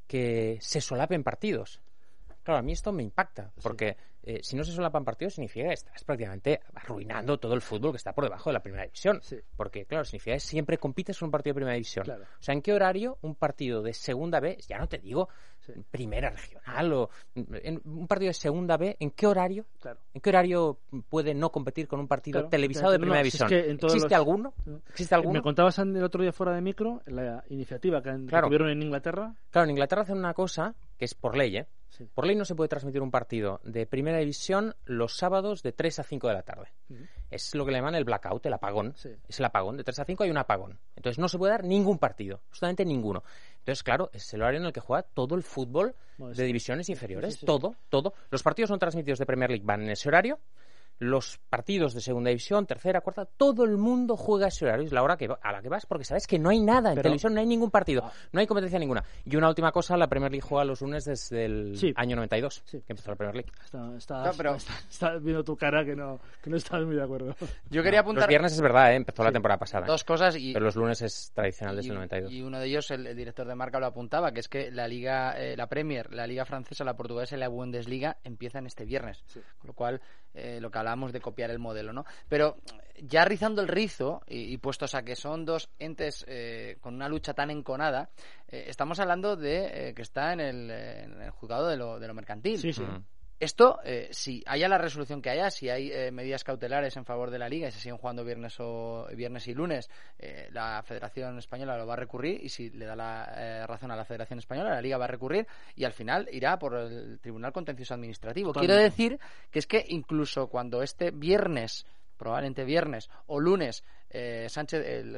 que se solapen partidos. Claro, a mí esto me impacta, porque eh, si no se solapan partidos significa que estás prácticamente arruinando todo el fútbol que está por debajo de la primera división. Sí. Porque, claro, significa que siempre compites con un partido de primera división. Claro. O sea, ¿en qué horario un partido de segunda B, ya no te digo sí. primera regional, o en un partido de segunda B, ¿en qué horario? Claro. ¿En qué horario puede no competir con un partido claro, televisado claro, de primera no, división? Si es que ¿Existe, los... alguno? ¿Existe alguno? Me contabas el otro día fuera de micro, la iniciativa que, claro. que tuvieron en Inglaterra. Claro, en Inglaterra hacen una cosa que es por ley, ¿eh? Sí. Por ley no se puede transmitir un partido de primera división los sábados de tres a cinco de la tarde. Uh-huh. Es lo que le llaman el blackout, el apagón. Sí. Es el apagón. De tres a cinco hay un apagón. Entonces no se puede dar ningún partido, absolutamente ninguno. Entonces, claro, es el horario en el que juega todo el fútbol bueno, de sí. divisiones inferiores. Sí, sí, sí. Todo, todo. Los partidos no transmitidos de Premier League van en ese horario. Los partidos de segunda división, tercera, cuarta, todo el mundo juega a ese horario. Es la hora que va, a la que vas porque sabes que no hay nada en Pero, televisión, no hay ningún partido, ah. no hay competencia ninguna. Y una última cosa, la Premier League juega los lunes desde el sí. año noventa y dos, sí. que empezó la Premier League. Está, está, no, pero... está, está, está viendo tu cara que no, que no estás muy de acuerdo. Yo quería apuntar... Los viernes es verdad, ¿eh? Empezó sí. la temporada pasada. Dos cosas y... Pero los lunes es tradicional desde y, el noventa y dos. Y uno de ellos, el, el director de marca lo apuntaba, que es que la Liga, eh, la Premier, la Liga francesa, la portuguesa y la Bundesliga empiezan este viernes. Sí. Con lo cual, eh, lo que hablábamos de copiar el modelo, ¿no? Pero ya rizando el rizo y, y puestos a que son dos entes eh, con una lucha tan enconada, eh, estamos hablando de eh, que está en el, en el juzgado de lo, de lo mercantil. Sí, sí. Mm. Esto, eh, si haya la resolución que haya, si hay eh, medidas cautelares en favor de la Liga y se siguen jugando viernes o viernes y lunes, eh, la Federación Española lo va a recurrir, y si le da la eh, razón a la Federación Española, la Liga va a recurrir y al final irá por el Tribunal Contencioso Administrativo. Totalmente. Quiero decir que es que incluso cuando este viernes, probablemente viernes o lunes, eh, Sánchez, el,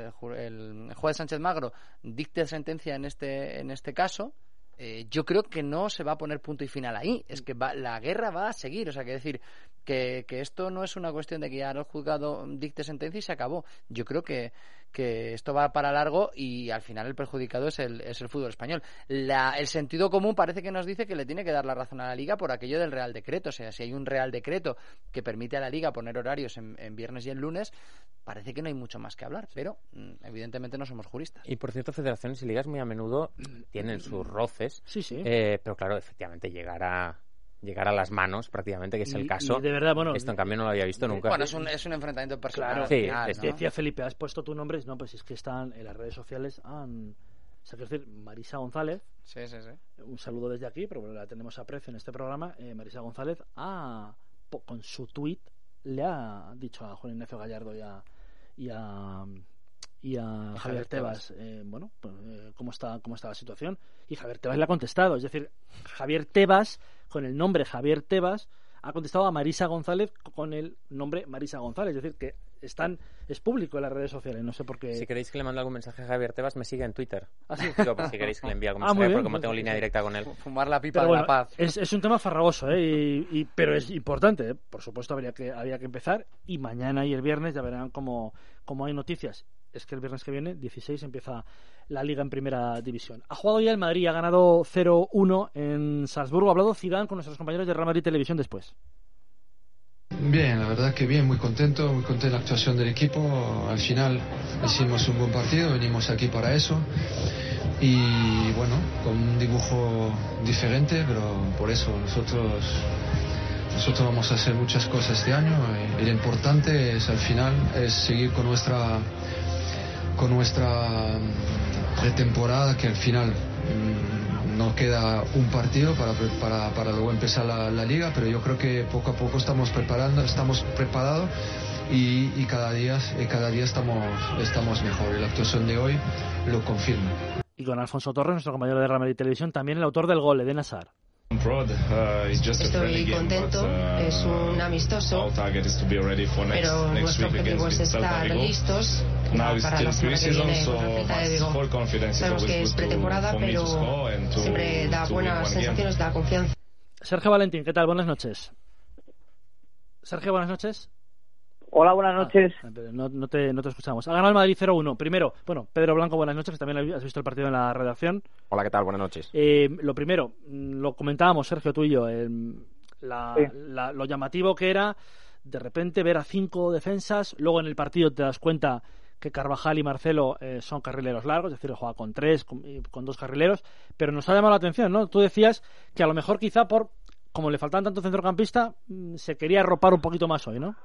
el juez Sánchez Magro dicte sentencia en este en este caso, Eh, yo creo que no se va a poner punto y final ahí. Es que va, la guerra va a seguir. O sea, que decir que, que esto no es una cuestión de que ahora el juzgado dicte sentencia y se acabó. Yo creo que, que esto va para largo y al final el perjudicado es el, es el fútbol español. La, el sentido común parece que nos dice que le tiene que dar la razón a la Liga por aquello del Real Decreto. O sea, si hay un Real Decreto que permite a la Liga poner horarios en, en viernes y en lunes, parece que no hay mucho más que hablar, pero evidentemente no somos juristas. Y por cierto, federaciones y ligas muy a menudo tienen sus roces. Sí, sí. Eh, pero claro, efectivamente llegar a llegar a las manos prácticamente, que es el y, caso. Y de verdad, bueno, esto en cambio no lo había visto nunca. Bueno, es un, es un enfrentamiento personal. Claro, sí, final, sí, ¿no? Decía Felipe, has puesto tu nombre, no, pues es que están en las redes sociales, han, o sea, quiero decir, Marisa González. Sí, sí, sí. Un saludo desde aquí, pero bueno, la tenemos a precio en este programa. Eh, Marisa González ha, con su tuit, le ha dicho a Juan Ignacio Gallardo y a y a, y a Javier, Javier Tebas, Tebas. Eh, bueno, pues, eh, cómo está cómo está la situación, y Javier Tebas le ha contestado, es decir, Javier Tebas con el nombre Javier Tebas ha contestado a Marisa González con el nombre Marisa González, es decir, que están es público en las redes sociales, no sé por qué. Si queréis que le mande algún mensaje a Javier Tebas, me sigue en Twitter. ¿Ah, sí? Digo, pues si queréis que le envíe algún ah, mensaje, bien, porque como pues, tengo línea directa con él. Fumar la pipa pero de bueno, la paz. Es, es un tema farragoso, ¿eh? Y, y, pero es importante, ¿eh? Por supuesto habría que, habría que empezar, y mañana y el viernes ya verán cómo, cómo hay noticias. Es que el viernes que viene, dieciséis, empieza la Liga en Primera División. Ha jugado ya el Madrid, ha ganado cero uno en Salzburgo. Ha hablado Zidane con nuestros compañeros de Real Madrid Televisión después. Bien, la verdad que bien, muy contento, muy contento de la actuación del equipo. Al final hicimos un buen partido, venimos aquí para eso. Y bueno, con un dibujo diferente, pero por eso nosotros nosotros vamos a hacer muchas cosas este año. Y lo importante es al final es seguir con nuestra con nuestra pretemporada, que al final nos queda un partido para, para, para luego empezar la, la liga, pero yo creo que poco a poco estamos preparando, estamos preparados y, y cada día, y cada día estamos, estamos mejor, y la actuación de hoy lo confirma. Y con Alfonso Torres, nuestro compañero de Real Madrid Televisión, también el autor del gol, Eden Hazard. Estoy contento, es un amistoso, pero nuestro objetivo es estar listos para la semana que viene contra el Celta de Vigo. Sabemos que es pretemporada, pero siempre da buenas sensaciones, da confianza. Sergio Valentín, ¿qué tal? Buenas noches. Sergio, buenas noches. Hola, buenas noches. Ah, no, no, te, no te escuchamos. Ha ganado el Madrid cero uno. Primero, bueno, Pedro Blanco, buenas noches, que también has visto el partido en la redacción. Hola, ¿qué tal? Buenas noches. Eh, lo primero, lo comentábamos, Sergio, tú y yo, eh, la, sí. la, lo llamativo que era de repente ver a cinco defensas, luego en el partido te das cuenta que Carvajal y Marcelo eh, son carrileros largos, es decir, juega con tres, con, con dos carrileros, pero nos ha llamado la atención, ¿no? Tú decías que a lo mejor quizá por, como le faltaban tanto centrocampista, se quería arropar un poquito más hoy, ¿no?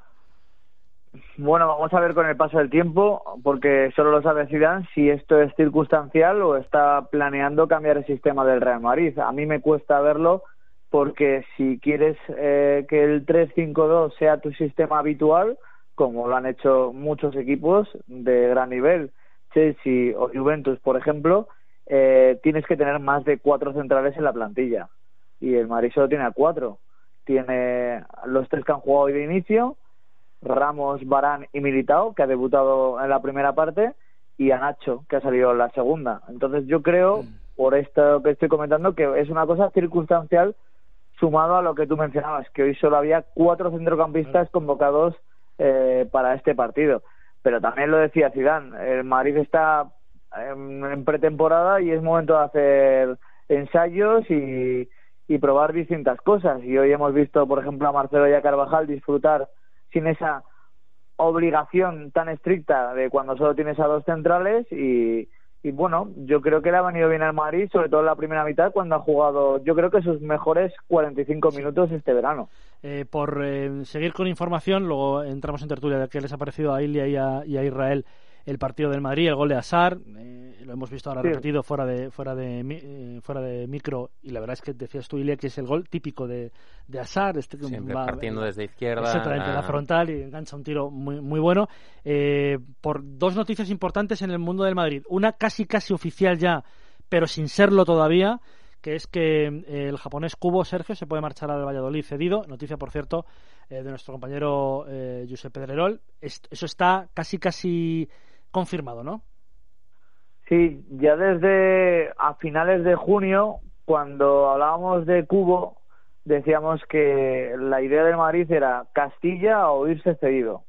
Bueno, vamos a ver con el paso del tiempo, porque solo lo sabe Zidane si esto es circunstancial o está planeando cambiar el sistema del Real Madrid. A mí me cuesta verlo, porque si quieres eh, que el tres cinco dos sea tu sistema habitual, como lo han hecho muchos equipos de gran nivel, Chelsea o Juventus, por ejemplo, eh, tienes que tener más de cuatro centrales en la plantilla. Y el Madrid solo tiene a cuatro. Tiene los tres que han jugado hoy de inicio, Ramos, Varane y Militao, que ha debutado en la primera parte, y a Nacho, que ha salido en la segunda. Entonces yo creo, por esto que estoy comentando, que es una cosa circunstancial sumado a lo que tú mencionabas, que hoy solo había cuatro centrocampistas convocados eh, para este partido. Pero también lo decía Zidane, el Madrid está en, en pretemporada y es momento de hacer ensayos y, y probar distintas cosas. Y hoy hemos visto, por ejemplo, a Marcelo y a Carvajal disfrutar sin esa obligación tan estricta de cuando solo tienes a dos centrales y, y bueno, yo creo que le ha venido bien al Madrid, sobre todo en la primera mitad, cuando ha jugado, yo creo que sus mejores cuarenta y cinco minutos este verano. Eh, por eh, seguir con información, luego entramos en tertulia de qué les ha parecido a Ilia y a, y a Israel el partido del Madrid, el gol de Hazard, eh, lo hemos visto ahora sí. repetido fuera de fuera de eh, fuera de micro, y la verdad es que decías tú, Ilia, que es el gol típico de, de Hazard, este siempre va, partiendo desde izquierda, exactamente, ah. la frontal, y engancha un tiro muy muy bueno. Eh, por dos noticias importantes en el mundo del Madrid, una casi casi oficial ya, pero sin serlo todavía, que es que eh, el japonés Kubo Sergio se puede marchar al Valladolid cedido, noticia por cierto eh, de nuestro compañero eh, Josep Pedrerol. Est- eso está casi casi confirmado, ¿no? Sí, ya desde a finales de junio, cuando hablábamos de Kubo, decíamos que la idea del Madrid era Castilla o irse cedido.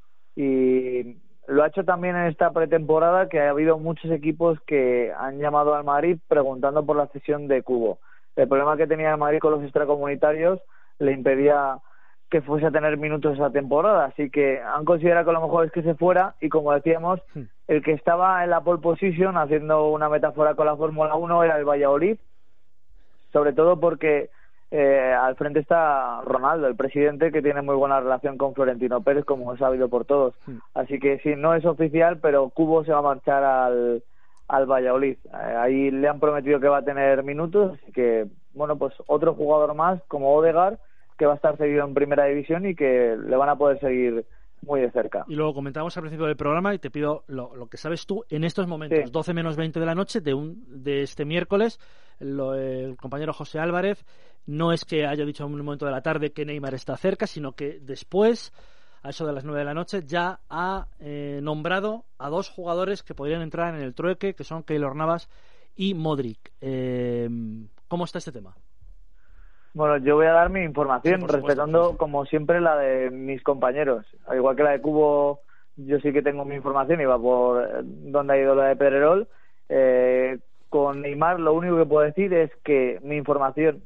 Y lo ha hecho también en esta pretemporada, que ha habido muchos equipos que han llamado al Madrid preguntando por la cesión de Kubo. El problema que tenía el Madrid con los extracomunitarios le impedía que fuese a tener minutos esa temporada, así que han considerado que lo mejor es que se fuera, y como decíamos, hmm. el que estaba en la pole position, haciendo una metáfora con la Fórmula uno, era el Valladolid, sobre todo porque eh, al frente está Ronaldo, el presidente, que tiene muy buena relación con Florentino Pérez, como es sabido por todos. Hmm. Así que sí, no es oficial, pero Kubo se va a marchar al, al Valladolid. Eh, ahí le han prometido que va a tener minutos, así que, bueno, pues otro jugador más, como Odegaard, que va a estar seguido en primera división y que le van a poder seguir muy de cerca. Y luego comentábamos al principio del programa, y te pido lo, lo que sabes tú en estos momentos, sí. doce menos veinte de la noche de un de este miércoles, lo, el compañero José Álvarez no es que haya dicho en un momento de la tarde que Neymar está cerca, sino que después, a eso de las nueve de la noche, ya ha eh, nombrado a dos jugadores que podrían entrar en el trueque, que son Keylor Navas y Modric. Eh, ¿Cómo está este tema? Bueno, yo voy a dar mi información, sí, respetando supuesto, sí. como siempre la de mis compañeros. Al igual que la de Kubo, yo sí que tengo mi información y va por donde ha ido la de Pedrerol. Eh, con Neymar lo único que puedo decir es que mi información,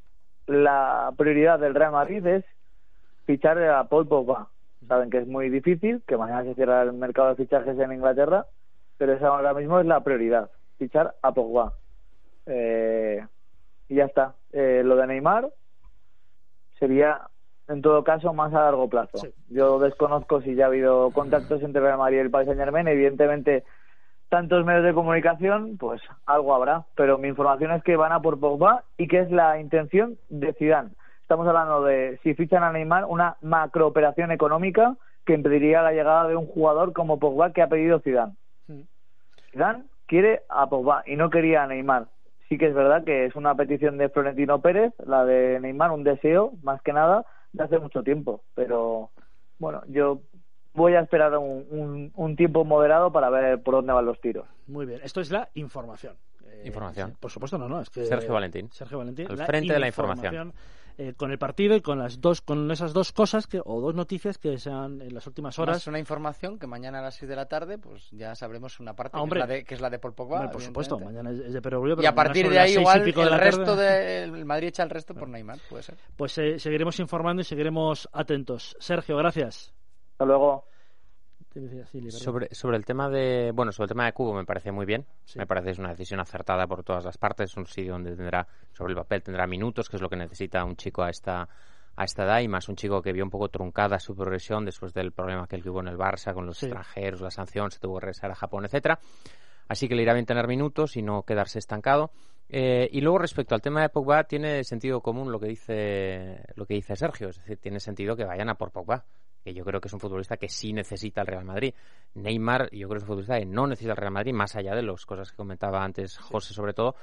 la prioridad del Real Madrid es fichar a Paul Pogba. Saben que es muy difícil, que mañana se cierra el mercado de fichajes en Inglaterra, pero esa ahora mismo es la prioridad, fichar a Pogba. Eh... Y ya está. Eh, lo de Neymar sería, en todo caso, más a largo plazo. Sí. Yo desconozco si ya ha habido contactos entre Real Madrid y el Paris Saint-Germain. Evidentemente, tantos medios de comunicación, pues algo habrá. Pero mi información es que van a por Pogba y que es la intención de Zidane. Estamos hablando de, si fichan a Neymar, una macrooperación económica que impediría la llegada de un jugador como Pogba, que ha pedido Zidane. Sí. Zidane quiere a Pogba y no quería a Neymar. Sí que es verdad que es una petición de Florentino Pérez, la de Neymar, un deseo, más que nada, de hace mucho tiempo. Pero, bueno, yo voy a esperar un, un, un tiempo moderado para ver por dónde van los tiros. Muy bien, esto es la información. Eh, información. Sí, por supuesto, no, no. Es que, Sergio Valentín. Sergio Valentín. Al frente de la información. Eh, con el partido y con las dos con esas dos cosas que o dos noticias que sean en las últimas horas. Es una información que mañana a las seis de la tarde pues ya sabremos una parte ah, que, es la de, que es la de Paul Pogba. Hombre, por supuesto, mañana es de Perogrullo, y a partir de ahí igual el de resto del de, Madrid echa el resto por Neymar, puede ser. Pues eh, seguiremos informando y seguiremos atentos. Sergio, gracias. Hasta luego. Sí, sobre, sobre el tema de bueno sobre el tema de Kubo me parece muy bien, sí. Me parece que es una decisión acertada por todas las partes, es un sitio donde tendrá, sobre el papel tendrá minutos, que es lo que necesita un chico a esta a esta edad, y más un chico que vio un poco truncada su progresión después del problema que él tuvo en el Barça con los sí. extranjeros, la sanción, se tuvo que regresar a Japón, etcétera. Así que le irá bien tener minutos y no quedarse estancado. Eh, y luego respecto al tema de Pogba, tiene sentido común lo que dice lo que dice Sergio, es decir, tiene sentido que vayan a por Pogba, que yo creo que es un futbolista que sí necesita el Real Madrid. Neymar, yo creo que es un futbolista que no necesita el Real Madrid, más allá de las cosas que comentaba antes José, sí. sobre todo,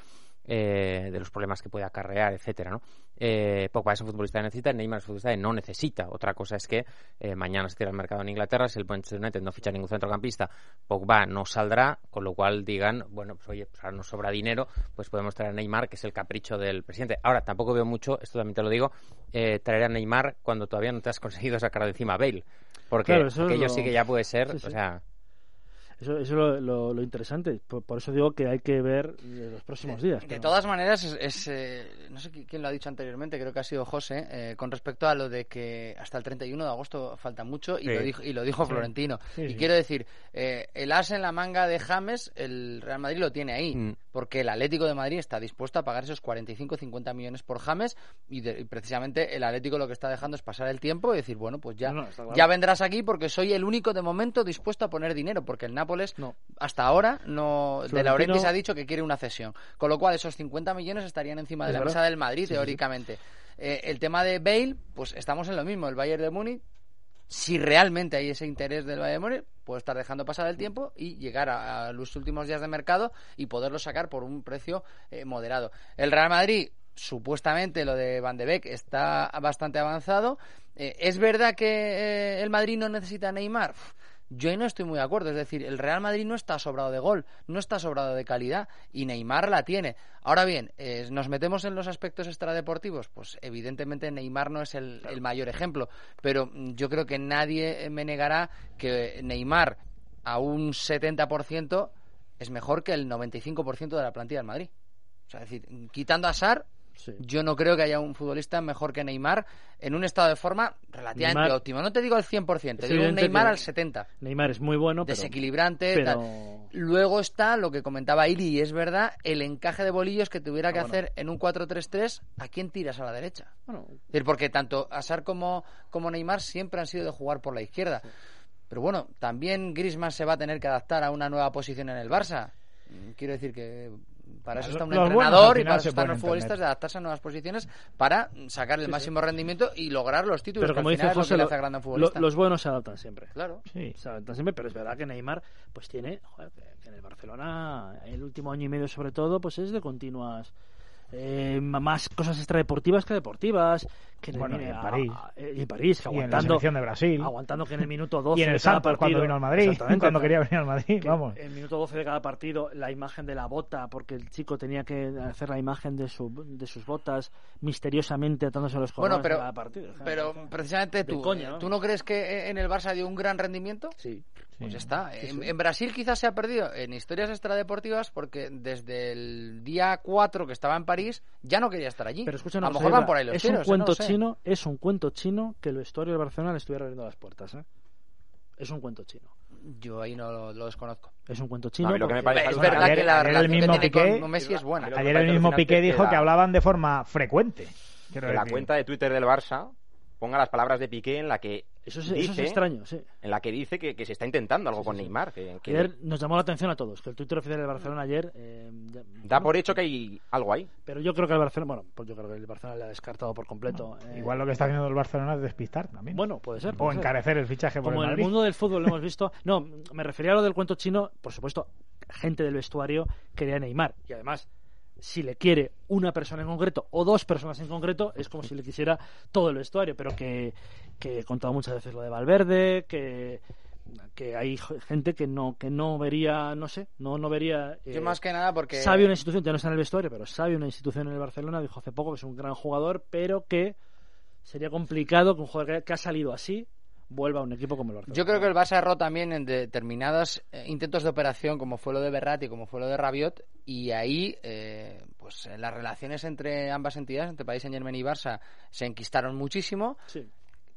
eh, de los problemas que puede acarrear, etcétera, ¿no? Eh, Pogba es un futbolista que necesita, Neymar es un futbolista que no necesita. Otra cosa es que eh, mañana se tira al mercado en Inglaterra, si el Manchester United no ficha ningún centrocampista, Pogba no saldrá, con lo cual digan, bueno, pues oye, pues ahora nos sobra dinero, pues podemos traer a Neymar, que es el capricho del presidente. Ahora, tampoco veo mucho, esto también te lo digo, eh, traer a Neymar cuando todavía no te has conseguido sacar de encima a Bale, porque claro, aquello lo... sí que ya puede ser, sí, sí. o sea... Eso, eso es lo, lo, lo interesante. Por, por eso digo que hay que ver los próximos días. De, pero... de todas maneras, es, es eh, no sé quién lo ha dicho anteriormente, creo que ha sido José, eh, con respecto a lo de que hasta el treinta y uno de agosto falta mucho, y, sí. lo, dijo, y lo dijo sí. Florentino. Sí, y sí. quiero decir, eh, el as en la manga de James, el Real Madrid lo tiene ahí, mm. porque el Atlético de Madrid está dispuesto a pagar esos cuarenta y cinco a cincuenta millones por James, y, de, y precisamente el Atlético lo que está dejando es pasar el tiempo y decir, bueno, pues ya, no, no, claro. ya vendrás aquí porque soy el único de momento dispuesto a poner dinero, porque el Nápoles no. hasta ahora no Florentino... De Laurentiis ha dicho que quiere una cesión, con lo cual esos cincuenta millones estarían encima de la verdad? mesa del Madrid, sí, teóricamente. Sí, sí. Eh, el tema de Bale, pues estamos en lo mismo, el Bayern de Múnich, si realmente hay ese interés del Bayern de Múnich, puede estar dejando pasar el tiempo y llegar a, a los últimos días de mercado y poderlo sacar por un precio eh, moderado. El Real Madrid, supuestamente lo de Van de Beek está bastante avanzado. Eh, ¿Es verdad que eh, el Madrid no necesita a Neymar? Uf, yo ahí no estoy muy de acuerdo, es decir, el Real Madrid no está sobrado de gol, no está sobrado de calidad, y Neymar la tiene. Ahora bien, eh, ¿nos metemos en los aspectos extradeportivos? Pues evidentemente Neymar no es el, el mayor ejemplo, pero yo creo que nadie me negará que Neymar a un setenta por ciento es mejor que el noventa y cinco por ciento de la plantilla del Madrid. O sea, es decir, quitando a Sarr, sí. yo no creo que haya un futbolista mejor que Neymar en un estado de forma relativamente Neymar, óptimo. No te digo al cien por ciento, te digo un Neymar al setenta por ciento. Neymar es muy bueno, pero... Desequilibrante, pero... tal. Luego está lo que comentaba Ili, y es verdad, el encaje de bolillos que tuviera ah, que bueno. hacer en un cuatro tres tres, ¿a quién tiras a la derecha? Bueno. Es decir, porque tanto Hazard como, como Neymar siempre han sido de jugar por la izquierda. Sí. Pero bueno, también Griezmann se va a tener que adaptar a una nueva posición en el Barça. Quiero decir que... Para eso está un los entrenador y para eso están los futbolistas, de adaptarse a nuevas posiciones para sacar el sí, máximo sí. rendimiento y lograr los títulos. Pero como que al dice final José, es lo que le hace grande a un futbolista. Lo, los buenos se adaptan siempre. Claro. Sí, se adaptan siempre, pero es verdad que Neymar pues tiene, joder, que en el Barcelona el último año y medio sobre todo pues es de continuas eh, más cosas extradeportivas que deportivas. Que bueno, en, y en París. A, a, y en París, que y aguantando, en la selección de Brasil. Aguantando que en el minuto doce y en el de cada Santos partido, cuando vino al Madrid, cuando quería venir al Madrid, vamos. En el minuto doce de cada partido, la imagen de la bota, porque el chico tenía que hacer la imagen de, su, de sus botas misteriosamente atándose a los cordones bueno, pero, de cada partido. Pero ¿sabes? Precisamente tú, coña, ¿no? ¿tú no crees que en el Barça dio un gran rendimiento? Sí. Pues sí, está. sí, en, sí. en Brasil quizás se ha perdido en historias extradeportivas porque desde el día cuatro que estaba en París ya no quería estar allí. Pero escucha, a lo mejor van por ahí los es tiros, un cuento ¿eh? no chino, es un cuento chino que el vestuario del Barcelona le estuviera abriendo las puertas, ¿eh? Es un cuento chino. Yo ahí no lo, lo desconozco. Es un cuento chino. A mí lo que me parece es verdad ayer, que la relación que tiene Piqué, con Messi es buena. Ayer el mismo Piqué dijo que hablaban de forma frecuente. Que la cuenta de Twitter del Barça ponga las palabras de Piqué en la que eso es, dice, eso es extraño, sí. En la que dice que, que se está intentando algo sí, con sí. Neymar. Que, que... Ayer nos llamó la atención a todos que el Twitter oficial del Barcelona ayer eh, ya, da bueno, por hecho que hay algo ahí. Pero yo creo que el Barcelona, bueno, pues yo creo que el Barcelona le ha descartado por completo. Bueno, eh, igual lo que está haciendo el Barcelona es despistar también. Bueno, puede ser. O puede encarecer ser. el fichaje por Como el en Madrid. el mundo del fútbol lo hemos visto. No, me refería a lo del cuento chino. Por supuesto, gente del vestuario quería a Neymar y además. Si le quiere una persona en concreto o dos personas en concreto, es como si le quisiera todo el vestuario, pero que, que he contado muchas veces lo de Valverde, que, que hay gente que no que no vería, no sé, no no vería... Eh, Yo más que nada porque... Sabe una institución, ya no está en el vestuario, pero sabe una institución en el Barcelona, dijo hace poco que es un gran jugador, pero que sería complicado que un jugador que ha salido así vuelva a un equipo como el Barcelona. Yo creo que el Barça erró también en determinados eh, intentos de operación, como fue lo de Verratti, como fue lo de Rabiot, y ahí eh, pues las relaciones entre ambas entidades, entre Paris Saint-Germain y Barça, se enquistaron muchísimo. Sí.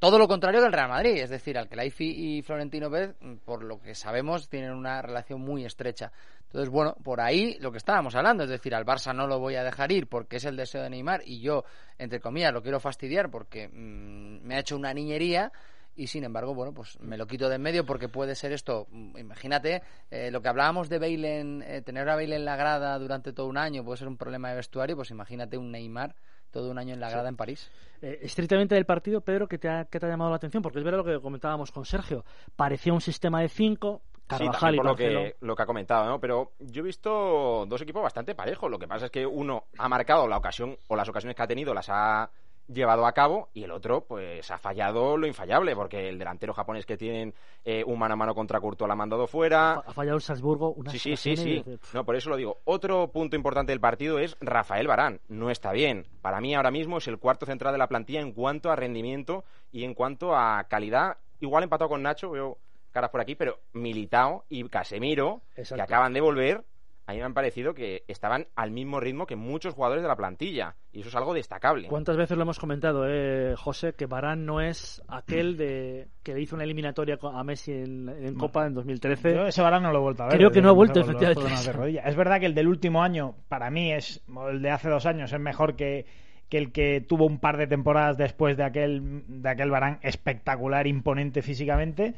todo lo contrario que el Real Madrid, es decir, Al-Khelaifi y Florentino Pérez, por lo que sabemos, tienen una relación muy estrecha. Entonces, bueno, por ahí lo que estábamos hablando, es decir, al Barça no lo voy a dejar ir porque es el deseo de Neymar y yo, entre comillas, lo quiero fastidiar porque mmm, me ha hecho una niñería. Y sin embargo, bueno, pues me lo quito de en medio porque puede ser esto. Imagínate, eh, lo que hablábamos de Bale, en, eh, tener a Bale en la grada durante todo un año puede ser un problema de vestuario, pues imagínate un Neymar todo un año en la grada sí. en París. Eh, estrictamente del partido, Pedro, ¿qué te, ha, ¿qué te ha llamado la atención? Porque es verdad lo que comentábamos con Sergio. Parecía un sistema de cinco, Carvajal sí, y por lo que, Marcelo. lo que ha comentado, ¿no? Pero yo he visto dos equipos bastante parejos. Lo que pasa es que uno ha marcado la ocasión o las ocasiones que ha tenido, las ha llevado a cabo, y el otro pues ha fallado lo infallable, porque el delantero japonés que tienen eh, un mano a mano contra Courtois lo ha mandado fuera. Ha fallado el Salzburgo una sí sí sí sí de... no, por eso lo digo. Otro punto importante del partido es Rafael Varane. No está bien, para mí ahora mismo es el cuarto central de la plantilla en cuanto a rendimiento y en cuanto a calidad. Igual empatado con Nacho, veo caras por aquí, pero Militao y Casemiro, Exacto. que acaban de volver, a mí me han parecido que estaban al mismo ritmo que muchos jugadores de la plantilla, y eso es algo destacable. ¿Cuántas veces lo hemos comentado, eh, José, que Varane no es aquel de que le hizo una eliminatoria a Messi en, en Copa en dos mil trece? Yo ese Varane no lo he vuelto a ver. Creo que no ha vuelto, efectivamente. Es verdad que el del último año, para mí, es el de hace dos años, es mejor que, que el que tuvo un par de temporadas después de aquel, de aquel Varane espectacular, imponente físicamente.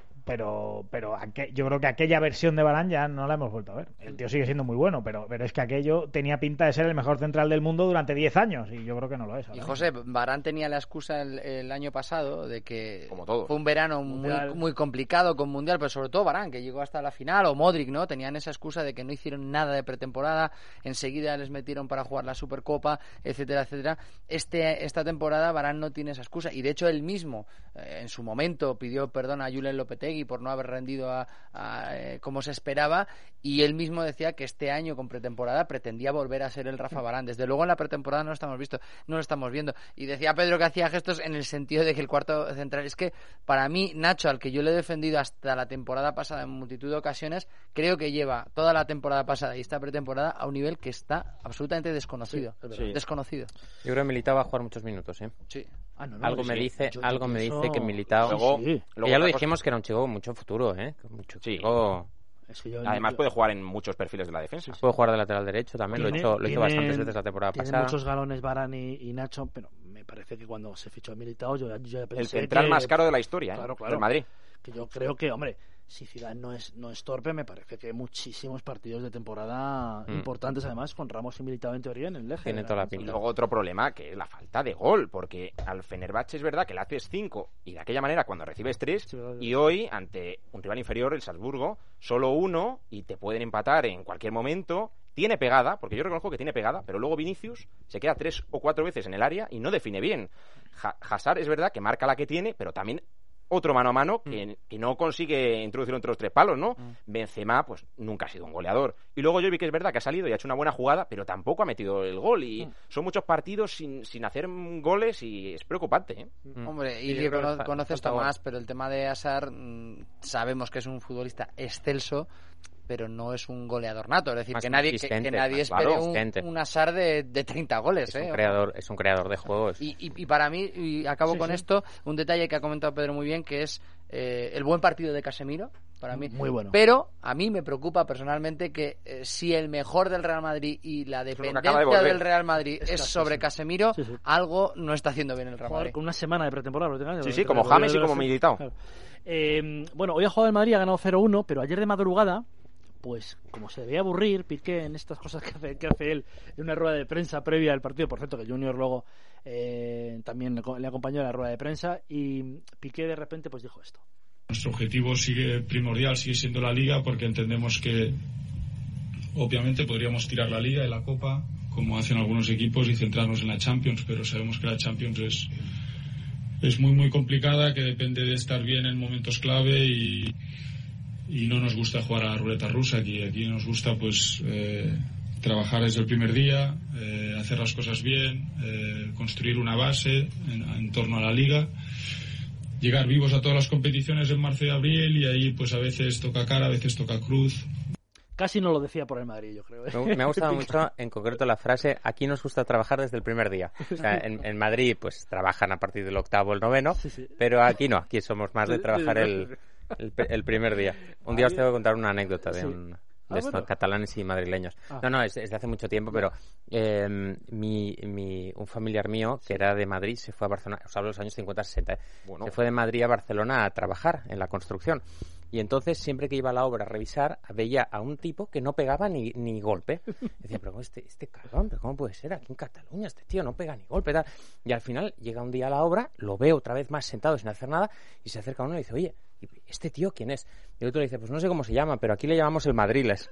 Pero pero aqu- yo creo que aquella versión de Varane ya no la hemos vuelto a ver. El tío sigue siendo muy bueno, pero, pero es que aquello tenía pinta de ser el mejor central del mundo durante diez años, y yo creo que no lo es. Y José, Varane tenía la excusa el, el año pasado de que Como todo. fue un verano muy, muy complicado con Mundial, pero sobre todo Varane, que llegó hasta la final, o Modric, ¿no? Tenían esa excusa de que no hicieron nada de pretemporada, enseguida les metieron para jugar la Supercopa, etcétera, etcétera. Este, esta temporada Varane no tiene esa excusa, y de hecho él mismo, eh, en su momento, pidió perdón a Julen Lopetegui por no haber rendido a, a, eh, como se esperaba, y él mismo decía que este año con pretemporada pretendía volver a ser el Rafa Varane. Desde luego en la pretemporada no lo estamos visto, no lo estamos viendo, y decía Pedro que hacía gestos en el sentido de que el cuarto central, es que para mí Nacho, al que yo le he defendido hasta la temporada pasada en multitud de ocasiones, creo que lleva toda la temporada pasada y esta pretemporada a un nivel que está absolutamente desconocido. Sí, desconocido. Yo creo que Militao va a jugar muchos minutos, ¿eh? Sí. Ah, no, no, algo sí. me dice, yo, algo yo me pienso... dice que Militao. Luego, sí. luego ya lo cosa... dijimos que era un chico con mucho futuro, ¿eh? Mucho sí. chico... Es que yo, Además yo... puede jugar en muchos perfiles de la defensa. Puede jugar de lateral derecho también, tiene, lo he hecho, lo he hecho tiene, bastantes veces la temporada tiene pasada. Tiene muchos galones Varane y, y Nacho, pero me parece que cuando se fichó a Militao yo, yo ya pensé el central que... más caro de la historia, ¿eh? Claro, claro. Del Madrid. Que yo creo que, hombre, si Zidane no es, no es torpe, me parece que hay muchísimos partidos de temporada mm. importantes, además, con Ramos y Militao en teoría en el eje. Tiene toda la pinta. Y luego otro problema, que es la falta de gol, porque al Fenerbahce es verdad que le haces cinco, y de aquella manera cuando recibes tres, sí, y hoy, ante un rival inferior, el Salzburgo, solo uno, y te pueden empatar en cualquier momento. Tiene pegada, porque yo reconozco que tiene pegada, pero luego Vinicius se queda tres o cuatro veces en el área y no define bien. Ha- Hazard es verdad que marca la que tiene, pero también otro mano a mano que, mm. que no consigue introducirlo entre los tres palos, ¿no? Mm. Benzema, pues nunca ha sido un goleador. Y luego yo vi que es verdad que ha salido y ha hecho una buena jugada, pero tampoco ha metido el gol. Y mm. son muchos partidos sin, sin hacer goles, y es preocupante, ¿eh? Mm. Hombre, y, y cono- conoce esto más, pero el tema de Hazard, mmm, sabemos que es un futbolista excelso, pero no es un goleador nato, es decir, más que nadie, que, que nadie espere claro, un, un Hazard de, de treinta goles. Es, ¿eh? un creador, es un creador de juegos. Y, y, y para mí, y acabo sí, con sí. esto, un detalle que ha comentado Pedro muy bien, que es eh, el buen partido de Casemiro, para mí. Muy bueno. Pero a mí me preocupa personalmente que eh, si el mejor del Real Madrid y la dependencia de del Real Madrid es, es sobre sí. Casemiro, sí, sí. algo no está haciendo bien el Real Madrid. Joder, con una semana de pretemporada. Sí, sí, como James y como Militao. Claro. Eh, bueno, hoy ha jugado el Madrid, ha ganado cero uno, pero ayer de madrugada, pues como se debía aburrir Piqué en estas cosas que hace, que hace él en una rueda de prensa previa al partido, por cierto que Junior luego eh, también le, le acompañó a la rueda de prensa, y Piqué de repente pues dijo esto. Nuestro objetivo sigue primordial, sigue siendo la Liga, porque entendemos que obviamente podríamos tirar la Liga y la Copa como hacen algunos equipos y centrarnos en la Champions, pero sabemos que la Champions es, es muy muy complicada, que depende de estar bien en momentos clave, y y no nos gusta jugar a la ruleta rusa. Aquí, aquí nos gusta pues eh, trabajar desde el primer día, eh, hacer las cosas bien, eh, construir una base en, en torno a la Liga, llegar vivos a todas las competiciones en marzo y abril, y ahí pues a veces toca cara, a veces toca cruz. casi no lo decía por el Madrid, yo creo. ¿eh? Me ha gustado mucho, en concreto, la frase: aquí nos gusta trabajar desde el primer día. O sea, en, en Madrid, pues trabajan a partir del octavo o el noveno, sí, sí. pero aquí no, aquí somos más de trabajar el, el, el primer día. Un día os tengo que contar una anécdota de un... de ah, estos bueno. catalanes y madrileños. Ah. No, no, es, es de hace mucho tiempo, pero eh, mi, mi, un familiar mío, que era de Madrid, se fue a Barcelona, os hablo de los años cincuenta sesenta, ¿eh? bueno. se fue de Madrid a Barcelona a trabajar en la construcción. Y entonces, siempre que iba a la obra a revisar, veía a un tipo que no pegaba ni, ni golpe. Decía, pero este, este cabrón, ¿pero cómo puede ser? Aquí en Cataluña este tío no pega ni golpe. Tal. Y al final, llega un día a la obra, lo ve otra vez más sentado sin hacer nada, y se acerca a uno y dice, oye, ¿este tío quién es? Y el otro le dice, pues no sé cómo se llama, pero aquí le llamamos el Madriles.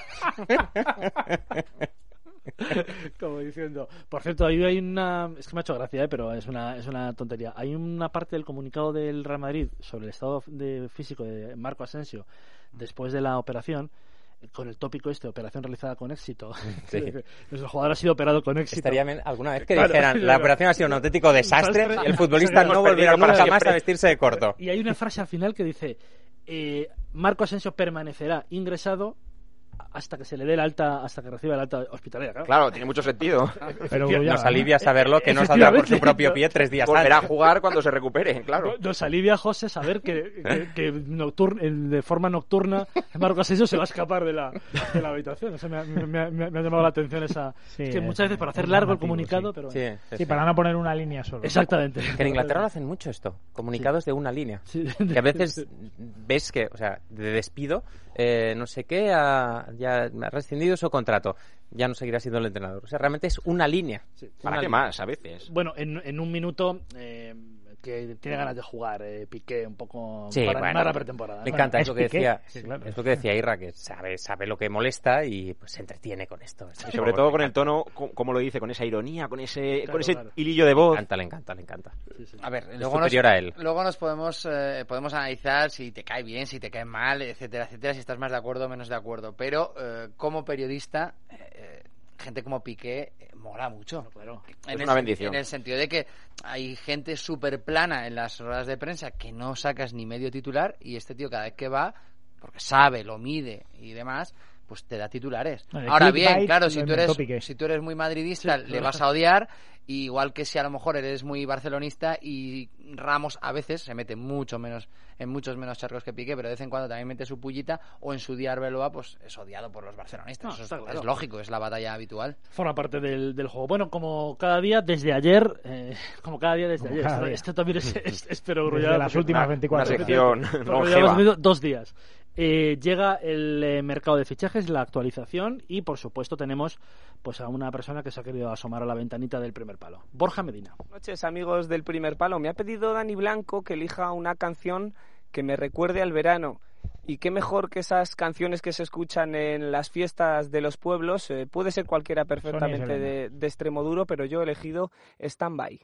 Como diciendo, por cierto, ahí hay una, es que me ha hecho gracia, ¿eh? pero es una es una tontería. Hay una parte del comunicado del Real Madrid sobre el estado de físico de Marco Asensio después de la operación, con el tópico este, operación realizada con éxito. Sí. El jugador ha sido operado con éxito. Estaría bien alguna vez que claro, dijeran, claro. la operación ha sido un auténtico desastre, desastre. El futbolista no volverá nunca más a vestirse de corto. Y hay una frase al final que dice, eh, Marco Asensio permanecerá ingresado hasta que se le dé el alta, hasta que reciba el alta hospitalaria. Claro, claro tiene mucho sentido. Pero nos alivia saberlo, que no saldrá por su propio pie tres días Volverá antes. a jugar cuando se recupere, claro. Nos alivia, José, saber que, que, que nocturna, de forma nocturna Marco Asensio se va a escapar de la, de la habitación. O sea, me, ha, me, ha, me ha llamado la atención esa... Sí, es que muchas veces para hacer largo el comunicado, sí. pero... Sí, sí, sí, para no poner una línea solo. Exactamente. Que en Inglaterra lo hacen mucho esto, comunicados sí. de una línea. Sí. Que a veces ves que, o sea, de despido, eh, no sé qué, a, ya ha rescindido su contrato, ya no seguirá siendo el entrenador. O sea, realmente es una línea. Sí, ¿Para una qué línea. más a veces? Bueno, en, en un minuto... Eh, que tiene ganas de jugar, eh, Piqué un poco sí, para bueno, animar la pretemporada. Me encanta, bueno, es, lo que decía, sí, claro. es lo que decía Irra, que sabe, sabe lo que molesta y pues se entretiene con esto. Y sobre todo con el tono, como lo dice, con esa ironía, con ese claro, con ese claro. hilillo de voz. Le encanta, le encanta, le encanta. Sí, sí. A ver, es luego superior nos, a él. Luego nos podemos eh, podemos analizar si te cae bien, si te cae mal, etcétera, etcétera, si estás más de acuerdo o menos de acuerdo. Pero eh, como periodista, eh, gente como Piqué eh, mola mucho. Claro. Es en una el, bendición. En el sentido de que hay gente súper plana en las ruedas de prensa que no sacas ni medio titular y este tío cada vez que va, porque sabe, lo mide y demás, pues te da titulares. No, Ahora bien, claro, si tú eres si tú eres muy madridista, sí, le claro. vas a odiar, y igual que si a lo mejor eres muy barcelonista y Ramos a veces se mete mucho menos en muchos menos charcos que Piqué, pero de vez en cuando también mete su pullita, o en su día Arbeloa pues es odiado por los barcelonistas. No, Eso es, claro. es lógico, es la batalla habitual. Forma parte del, del juego. Bueno, como cada día desde ayer, eh, como cada día desde como ayer. Esto, esto también es, es, es pero desde las últimas veinticuatro horas. Una sección longeva. Dos días. Eh, llega el eh, mercado de fichajes, la actualización, y por supuesto tenemos pues a una persona que se ha querido asomar a la ventanita del primer palo. Borja Medina. Buenas noches, amigos del primer palo. Me ha pedido Dani Blanco que elija una canción que me recuerde al verano. Y qué mejor que esas canciones que se escuchan en las fiestas de los pueblos. Eh, puede ser cualquiera perfectamente de, de Extremoduro, pero yo he elegido Stand By.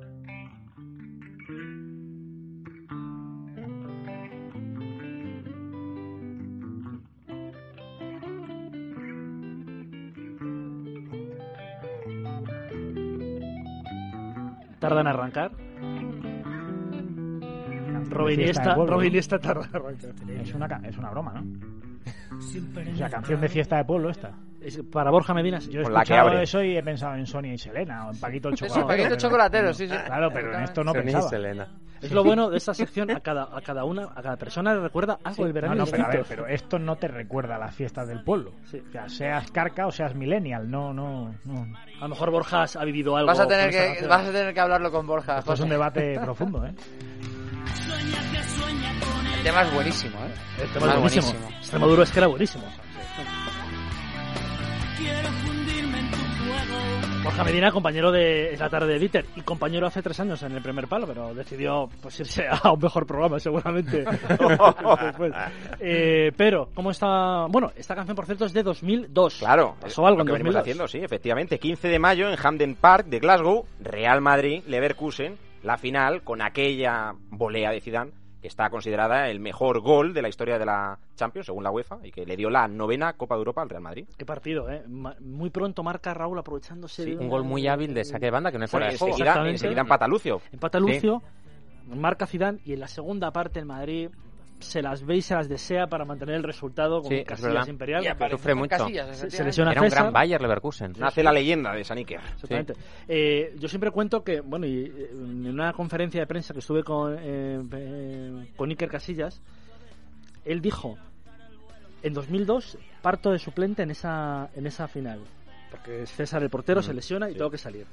Tarda en arrancar. Robin Iniesta, Robin Iniesta tarda en arrancar. Es una, es una broma, ¿no? O sea, canción de fiesta de pueblo esta. Es para Borja Medina. Yo he Con escuchado eso y he pensado en Sonia y Selena o en Paquito el Chocolatero. Sí, Paquito el Chocolatero, sí, sí. Claro, pero en esto no Sonia pensaba. Y Selena. Es lo bueno de esta sección, a cada a cada una, a cada persona le recuerda algo sí. del verano. No, no, pero a ver, pero esto no te recuerda a las fiestas del pueblo. Sí. O sea, seas carca o seas millennial, no, no, no. A lo mejor Borja ha vivido algo. Vas a tener que vas a tener que hablarlo con Borja. Esto es un debate profundo, ¿eh? El tema es buenísimo, ¿eh? El tema es buenísimo. buenísimo. Extremoduro es que era buenísimo. Borja Medina, compañero de Es la tarde de Dieter y compañero hace tres años en el primer palo, pero decidió pues irse a un mejor programa seguramente. Después. Eh, pero, ¿cómo está? Bueno, esta canción, por cierto, es de dos mil dos. Claro, pasó algo en dos mil dos. Haciendo, sí, efectivamente. quince de mayo en Hampden Park de Glasgow, Real Madrid, Leverkusen, la final con aquella volea de Zidane, que está considerada el mejor gol de la historia de la Champions, según la UEFA, y que le dio la novena Copa de Europa al Real Madrid. Qué partido, ¿eh? Muy pronto marca Raúl aprovechándose sí, de... Un gol muy hábil de saque de banda que no es fuera de juego. Enseguida, enseguida empata Lucio. Empata Lucio, sí. Marca Zidane, y en la segunda parte el Madrid se las ve y se las desea para mantener el resultado con sí, Casillas Imperial. Y sufre mucho. Casillas, se, se lesiona Era un César. gran Bayer Leverkusen. Nace la leyenda de San Iker. Exactamente. Sí. Eh, yo siempre cuento que, bueno, y en una conferencia de prensa que estuve con, eh, eh, con Iker Casillas, él dijo, en dos mil dos parto de suplente en esa en esa final, porque César el portero mm, se lesiona y sí. tengo que salir.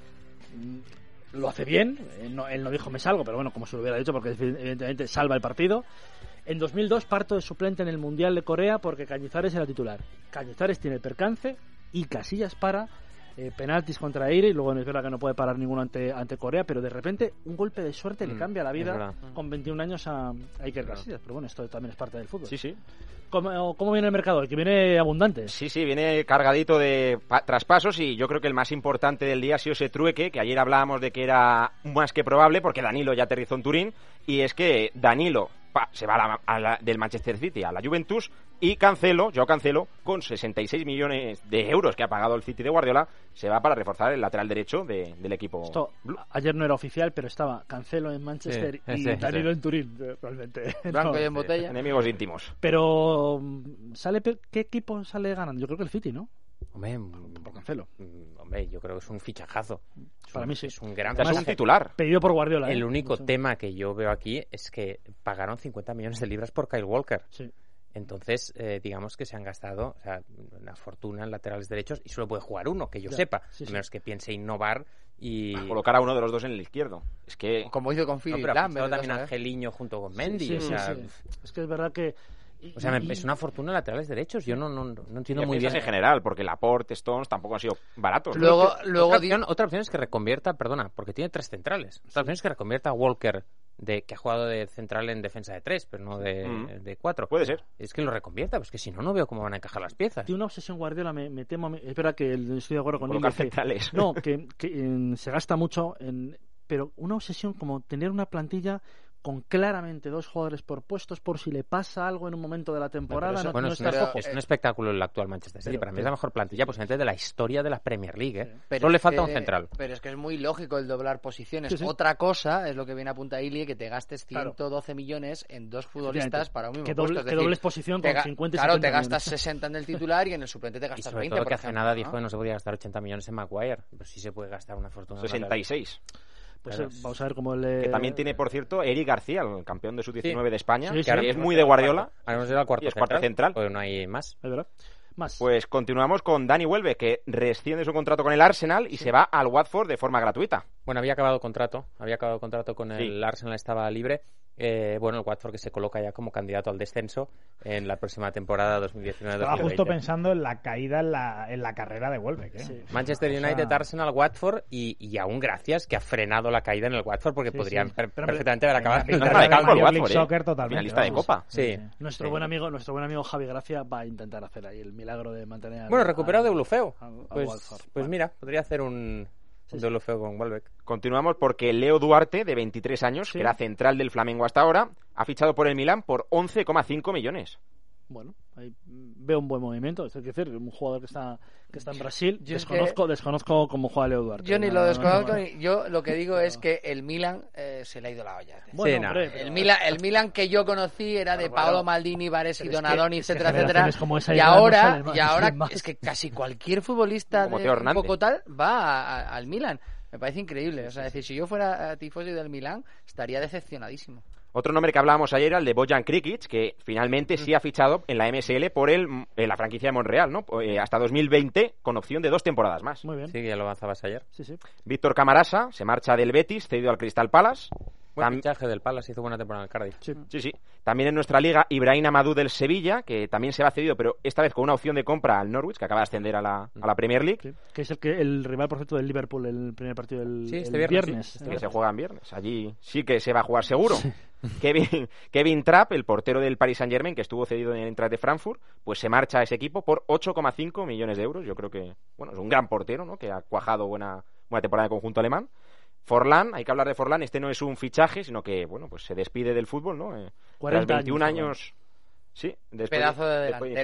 Lo hace bien, él no, él no dijo me salgo, pero bueno, como se lo hubiera dicho, porque evidentemente salva el partido. En dos mil dos parto de suplente en el Mundial de Corea porque Cañizares era titular. Cañizares tiene el percance y Casillas para eh, penaltis contra Eire, y luego no es verdad que no puede parar ninguno ante, ante Corea, pero de repente un golpe de suerte mm, le cambia la vida con veintiún años a, a Iker Casillas. Pero bueno, esto también es parte del fútbol. Sí, sí. ¿Cómo, ¿Cómo viene el mercado? Que viene abundante. Sí, sí, viene cargadito de pa- traspasos, y yo creo que el más importante del día ha sido ese trueque, que ayer hablábamos de que era más que probable, porque Danilo ya aterrizó en Turín, y es que Danilo pa, se va a la, a la, del Manchester City a la Juventus, y Cancelo, yo Cancelo, con sesenta y seis millones de euros que ha pagado el City de Guardiola, se va para reforzar el lateral derecho de, del equipo. Esto, ayer no era oficial, pero estaba Cancelo en Manchester sí, y sí, Danilo sí. en Turín, realmente. Blanco no, y en botella. Enemigos íntimos. Pero, ¿sale ¿qué equipo sale ganando? Yo creo que el City, ¿no? Hombre, por Cancelo. Hombre, yo creo que es un fichajazo. Para mí sí. Es un gran es un titular. Pedido por Guardiola. El ¿eh? único no tema que yo veo aquí es que pagaron cincuenta millones de libras por Kyle Walker. Sí. Entonces, eh, digamos que se han gastado, o sea, una fortuna en laterales derechos, y solo puede jugar uno, que yo ya, sepa, sí, a menos sí. que piense innovar y... A colocar a uno de los dos en el izquierdo. Es que... Como hizo con Philip no, Lam. Pero también Angeliño junto con Mendy. Sí, sí, o sea, sí, sí. Es que es verdad que... Y, o sea, y, es una fortuna en laterales derechos. Yo no, no, no entiendo muy bien. en general, porque Laporte, Stones tampoco han sido baratos. Luego, ¿no? luego otra, opción, otra opción es que reconvierta, perdona, porque tiene tres centrales. Otra opción es que reconvierta a Walker, de que ha jugado de central en defensa de tres, pero no de, mm. de cuatro. Puede ser. Es que lo reconvierta, pues que si no, no veo cómo van a encajar las piezas. Tiene una obsesión Guardiola, me, me temo. Es verdad que estoy de acuerdo con Colocar él. centrales. Que, no, que, que en, se gasta mucho, en, pero una obsesión como tener una plantilla con claramente dos jugadores por puestos por si le pasa algo en un momento de la temporada. Eso, no, bueno, no es, un, pero, es un espectáculo el actual Manchester City. Pero, para mí pero, es la mejor plantilla posiblemente de la historia de la Premier League. ¿eh? Pero Solo le falta que, un central. Pero es que es muy lógico el doblar posiciones. Sí, sí. Otra cosa es lo que viene a punta Ilie, que te gastes ciento doce claro. millones en dos futbolistas para un mismo que doble, puesto. Que dobles posición con cincuenta y Claro, te gastas millones. sesenta en el titular y en el suplente te gastas y sobre veinte. todo por que ejemplo, hace nada ¿no? dijo que no se podía gastar ochenta millones en Maguire. Pero sí se puede gastar una fortuna. sesenta y seis. Pues claro. Vamos a ver cómo le... Que también tiene, por cierto, Eric García, el campeón de sub diecinueve sí. de España, sí, sí, que sí. es muy de Guardiola. Ahora nos llega al cuarto y es cuarto central. Pues no hay más. ¿Es verdad? Más. Pues continuamos con Dani Welbeck, que rescinde su contrato con el Arsenal y sí. se va al Watford de forma gratuita. Bueno, había acabado contrato, había acabado contrato con el sí. Arsenal, estaba libre. Eh, bueno, el Watford que se coloca ya como candidato al descenso en la próxima temporada dos mil diecinueve dos mil veinte. Estaba justo pensando en la caída en la, en la carrera de Welbeck. ¿eh? Sí. Manchester United, o sea... Arsenal, Watford y, y aún gracias que ha frenado la caída en el Watford porque sí, podrían sí. Per pero, perfectamente haber acabado en la de el Watford, Soccer, totalmente, finalista de Copa. Sí. Sí. Nuestro sí. buen amigo, nuestro buen amigo Javi Gracia va a intentar hacer ahí el milagro de mantener. Al, bueno, recuperado al, de Blufeo. Al, al pues, Watford. pues bueno. mira, podría hacer un Sí, sí. feo con Welbeck. Continuamos porque Leo Duarte, de veintitrés años, sí. que era central del Flamengo hasta ahora, ha fichado por el Milán por once coma cinco millones. Bueno, ahí veo un buen movimiento. Es decir, un jugador que está que está en Brasil. Yo desconozco, es que... desconozco cómo juega Leo Duarte. Yo ni no, lo desconozco. no, no, ni... Yo lo que digo es que el Milan eh, se le ha ido la olla. Bueno, sí, hombre, el, Milan, el Milan que yo conocí era de Paolo Maldini, Baresi, Donadoni, es que, etcétera, es etcétera. Y ahora, no y ahora es que casi cualquier futbolista de un poco tal va a, a, al Milan. Me parece increíble. O sea, es decir, si yo fuera tifosi del Milán, estaría decepcionadísimo. Otro nombre que hablábamos ayer era el de Bojan Krikic, que finalmente sí ha fichado en la M S L por el, en la franquicia de Monreal, ¿no? Eh, hasta dos mil veinte, con opción de dos temporadas más. Muy bien. Sí, ya lo avanzabas ayer. Sí, sí. Víctor Camarasa se marcha del Betis, cedido al Crystal Palace. Buen Tam... fichaje del Palace, hizo buena temporada en el Cardiff. Sí. sí, sí. También en nuestra liga, Ibrahim Amadou del Sevilla, que también se va cedido, pero esta vez con una opción de compra al Norwich, que acaba de ascender a la, a la Premier League. Sí. Que es el, que, el rival, por cierto, del Liverpool, el primer partido del sí, este el viernes. viernes. Sí, este que viernes. se juega en viernes. Allí sí que se va a jugar seguro. Sí. Kevin, Kevin Trapp, el portero del Paris Saint-Germain, que estuvo cedido en el Eintracht de Frankfurt, pues se marcha a ese equipo por ocho coma cinco millones de euros. Yo creo que, bueno, es un gran portero, ¿no? Que ha cuajado buena, buena temporada de conjunto alemán. Forlán, hay que hablar de Forlán, este no es un fichaje, sino que, bueno, pues se despide del fútbol, ¿no? Eh, cuarenta tras veintiún años. años sí, después, pedazo de delantero, después, ¿eh?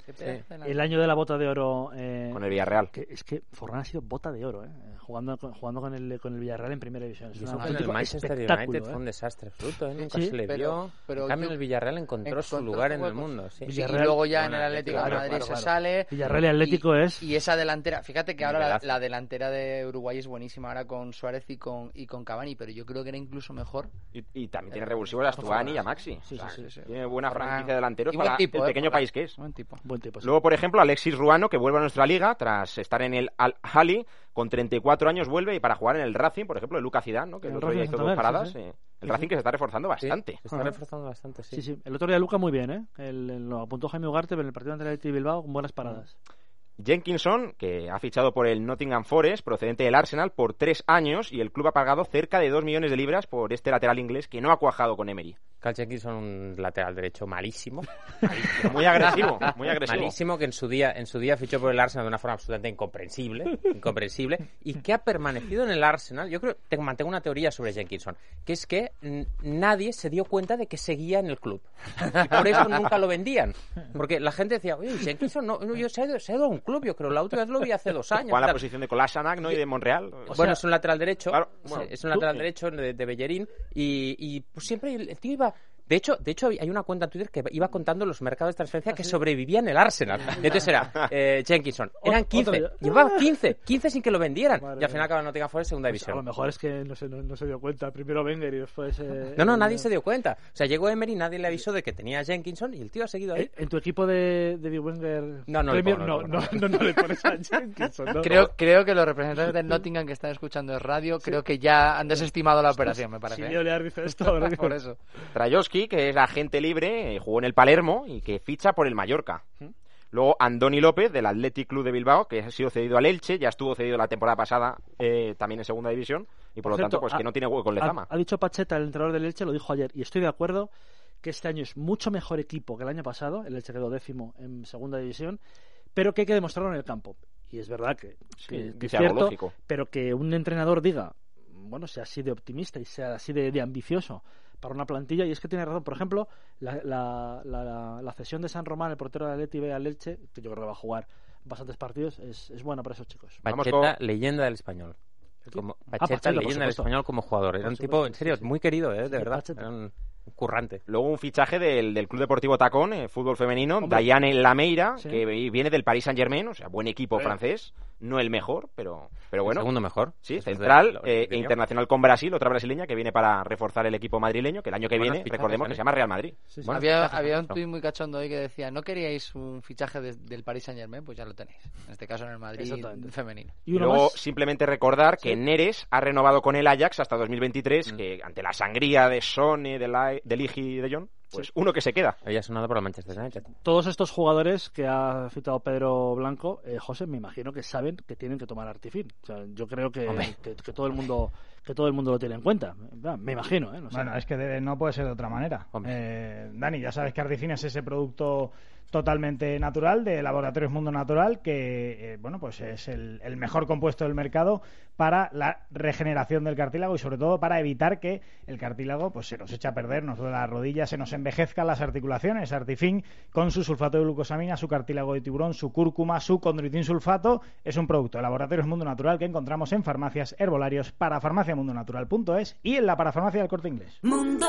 Sí. El año de la bota de oro eh, con el Villarreal. Que es que Forlán ha sido bota de oro, eh, jugando con, jugando con el con el Villarreal en primera división. Es y eso que el Manchester United fue un desastre absoluto, ¿eh? Nunca sí, se le pero, vio. Pero en cambio, yo, el Villarreal encontró su lugar en el mundo. Sí. Sí, y luego ya en el Atlético de claro, Madrid claro, se claro. sale. Villarreal y Atlético y, es. Y esa delantera, fíjate que ahora la, la delantera de Uruguay es buenísima, ahora con Suárez y con y con Cavani, pero yo creo que era incluso mejor. Y, y también tiene revulsivos a Stuani y a Maxi. Sí, o sea, sí, sí, sí. Tiene buena Forlán. franquicia de delanteros Y para tipo, el eh, pequeño Forlán. país que es. Buen tipo. Buen tipo sí. Luego, por ejemplo, Alexis Ruano, que vuelve a nuestra liga tras estar en el Al-Ahly, con treinta y cuatro años vuelve, y para jugar en el Racing, por ejemplo, de Lucas Zidane, ¿no? Que el, el otro día hizo dos paradas. Sí, sí. Eh, el sí, Racing sí. que se está reforzando bastante. Sí, se está reforzando bastante, sí. Sí, sí. El otro día Luca muy bien, ¿eh? El, el, lo apuntó Jaime Ugarte en el partido ante el Athletic Bilbao con buenas paradas. Jenkinson, que ha fichado por el Nottingham Forest, procedente del Arsenal, por tres años, y el club ha pagado cerca de dos millones de libras por este lateral inglés que no ha cuajado con Emery. Carl Jenkinson, un lateral derecho malísimo. malísimo muy agresivo, muy agresivo. Malísimo, que en su día en su día fichó por el Arsenal de una forma absolutamente incomprensible, incomprensible, y que ha permanecido en el Arsenal. Yo creo, te, mantengo una teoría sobre Jenkinson, que es que n- nadie se dio cuenta de que seguía en el club. Y por eso nunca lo vendían. Porque la gente decía, oye, Jenkinson no, no yo se ha, ido, se ha ido a un club, yo creo, la última vez lo vi hace dos años. Juega en la posición de Kolasinac, ¿no? Y de Monreal. O sea, bueno, es un lateral derecho, claro, bueno, es un lateral derecho de, de Bellerín, y, y pues siempre el tío iba... De hecho, de hecho, hay una cuenta en Twitter que iba contando los mercados de transferencia que sobrevivían en el Arsenal. Y entonces era eh, Jenkinson. Eran quince. Llevaba quince. quince sin que lo vendieran. Madre y al final acaba en Nottingham Forest segunda pues división. A lo mejor es que no se, no, no se dio cuenta. Primero Wenger y después... Eh, no, no, nadie se dio cuenta. O sea, llegó Emery, nadie le avisó de que tenía a Jenkinson y el tío ha seguido ahí. ¿En tu equipo de, de Wenger? No, no, Premier, le no, pongo, no, no, no, no, no le pones a Jenkinson. No. Creo, creo que los representantes del Nottingham que están escuchando en radio, sí. creo que ya han desestimado la operación, me parece. Sí, Olear dice esto. ¿verdad? Por eso. Trajoski, que es agente libre, jugó en el Palermo y que ficha por el Mallorca. ¿Mm? Luego Andoni López, del Athletic Club de Bilbao, que ha sido cedido al Elche, ya estuvo cedido la temporada pasada eh, también en segunda división, y por, por lo cierto, tanto, pues ha, que no tiene hueco en Lezama. Ha, ha dicho Pacheta, el entrenador del Elche, lo dijo ayer, y estoy de acuerdo que este año es mucho mejor equipo que el año pasado, el Elche quedó décimo en segunda división, pero que hay que demostrarlo en el campo. Y es verdad que, sí, que, que es cierto, lógico. Pero que un entrenador diga, bueno, sea así de optimista y sea así de, de ambicioso para una plantilla, y es que tiene razón. Por ejemplo, la, la, la, la cesión de San Román, el portero de Atleti B al Elche, que yo creo que va a jugar bastantes partidos, es, es buena para esos chicos. Pacheta, con... leyenda del Español. Como Pacheta, ah, Pacheta leyenda del Español como jugador. Era un tipo, en serio, sí, sí. muy querido, ¿eh? De sí, verdad. Pacheta. Era un currante. Luego un fichaje del, del Club Deportivo Tacón, eh, fútbol femenino, Hombre. Dayane Lameira, sí. que viene del Paris Saint-Germain, o sea, buen equipo sí. francés, no el mejor, pero, pero bueno. El segundo mejor. Sí, central, eh, e internacional con Brasil, otra brasileña que viene para reforzar el equipo madrileño, que el año que Buenas viene, fichajes, recordemos, ¿eh? que se llama Real Madrid. Sí, sí. Bueno, había, había un tuit muy cachondo hoy que decía, ¿no queríais un fichaje de, del Paris Saint-Germain? Pues ya lo tenéis. En este caso en el Madrid femenino. Y, y luego más? simplemente recordar sí. que Neres ha renovado con el Ajax hasta dos mil veintitrés, mm. que ante la sangría de Sone, de, la, de Ligi y de John, pues sí. uno que se queda. Ella ha sonado por el Manchester United. Todos estos jugadores que ha citado Pedro Blanco, eh, José, me imagino que saben que tienen que tomar Artifin. O sea, yo creo que, que, que todo el mundo que todo el mundo lo tiene en cuenta. Me imagino, ¿eh? No sé. Bueno, es que debe, no puede ser de otra manera. Eh, Dani, ya sabes que Artifin es ese producto totalmente natural de Laboratorios Mundo Natural que, eh, bueno, pues es el, el mejor compuesto del mercado para la regeneración del cartílago y sobre todo para evitar que el cartílago pues se nos eche a perder, nos duele la rodilla, se nos envejezcan las articulaciones. Artifin, con su sulfato de glucosamina, su cartílago de tiburón, su cúrcuma, su condroitin sulfato, es un producto de Laboratorios Mundo Natural que encontramos en farmacias, herbolarios, para farmacia mundo natural punto es y en la parafarmacia del Corte Inglés. Mundo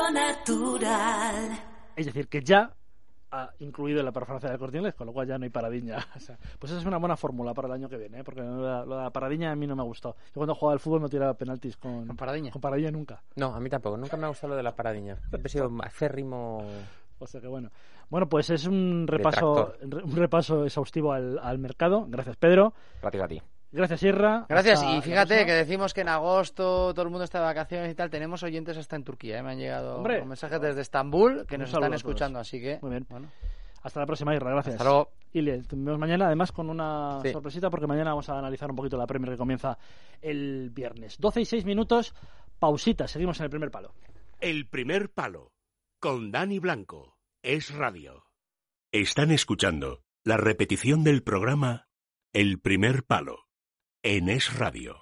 Natural. Es decir, que ya ha incluido en la parafarmacia del Corte Inglés, con lo cual ya no hay paradiña. O sea, pues esa es una buena fórmula para el año que viene, ¿eh? Porque lo de la paradiña a mí no me ha gustado. Yo cuando jugaba al fútbol no tiraba penaltis con, ¿Con paradiña. Con paradiña nunca. No, a mí tampoco. Nunca me ha gustado lo de la paradiña. He sido acérrimo. O sea que bueno. Bueno, pues es un repaso un repaso exhaustivo al, al mercado. Gracias, Pedro. Gracias a ti. Gracias, Sierra. Gracias, y fíjate que decimos que en agosto todo el mundo está de vacaciones y tal, tenemos oyentes hasta en Turquía, ¿eh? Me han llegado Hombre. mensajes desde Estambul que nos están escuchando, así que... Muy bien. Bueno. Hasta la próxima, Irra, gracias. Hasta luego. Y le vemos mañana, además, con una sí. sorpresita, porque mañana vamos a analizar un poquito la Premier que comienza el viernes. doce y seis minutos, pausita, seguimos en el primer palo. El primer palo, con Dani Blanco, Es Radio. Están escuchando la repetición del programa El primer palo, en Es Radio.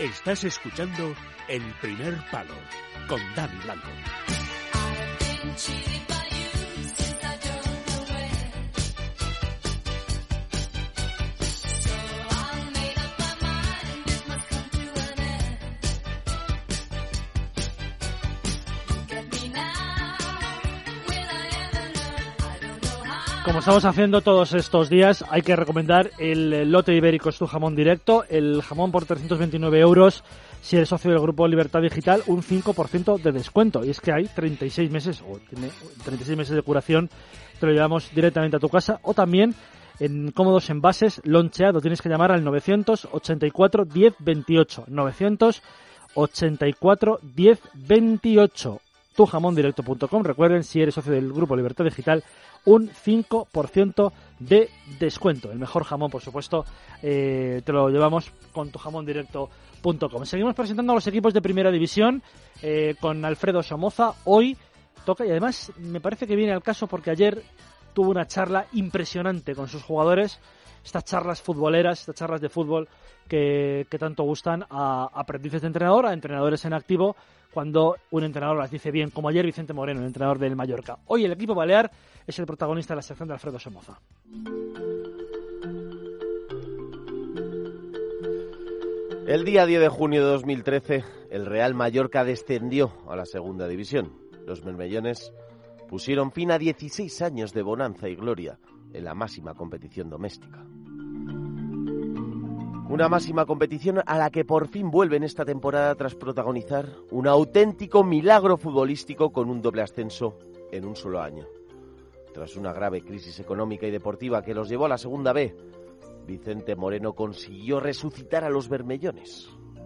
Estás escuchando El Primer Palo con Dani Blanco. Como estamos haciendo todos estos días, hay que recomendar el lote ibérico Es tu jamón directo, el jamón por trescientos veintinueve euros, si eres socio del grupo Libertad Digital, un cinco por ciento de descuento. Y es que hay treinta y seis meses, o tiene treinta y seis meses de curación, te lo llevamos directamente a tu casa, o también en cómodos envases, loncheado. Tienes que llamar al novecientos ochenta y cuatro diez veintiocho, novecientos ochenta y cuatro diez veintiocho. tu jamón directo punto com. Recuerden, si eres socio del grupo Libertad Digital, un cinco por ciento de descuento. El mejor jamón, por supuesto, eh, te lo llevamos con tu jamón directo punto com. Seguimos presentando a los equipos de Primera División eh, con Alfredo Somoza. Hoy toca, y además me parece que viene al caso porque ayer tuvo una charla impresionante con sus jugadores. Estas charlas futboleras, estas charlas de fútbol que, que tanto gustan a aprendices de entrenador, a entrenadores en activo, cuando un entrenador las dice bien, como ayer Vicente Moreno, el entrenador del Mallorca. Hoy el equipo balear es el protagonista de la sección de Alfredo Somoza. El día diez de junio de dos mil trece, el Real Mallorca descendió a la segunda división. Los mermellones pusieron fin a dieciséis años de bonanza y gloria en la máxima competición doméstica. Una máxima competición a la que por fin vuelven esta temporada tras protagonizar un auténtico milagro futbolístico con un doble ascenso en un solo año. Tras una grave crisis económica y deportiva que los llevó a la segunda B, Vicente Moreno consiguió resucitar a los bermellones.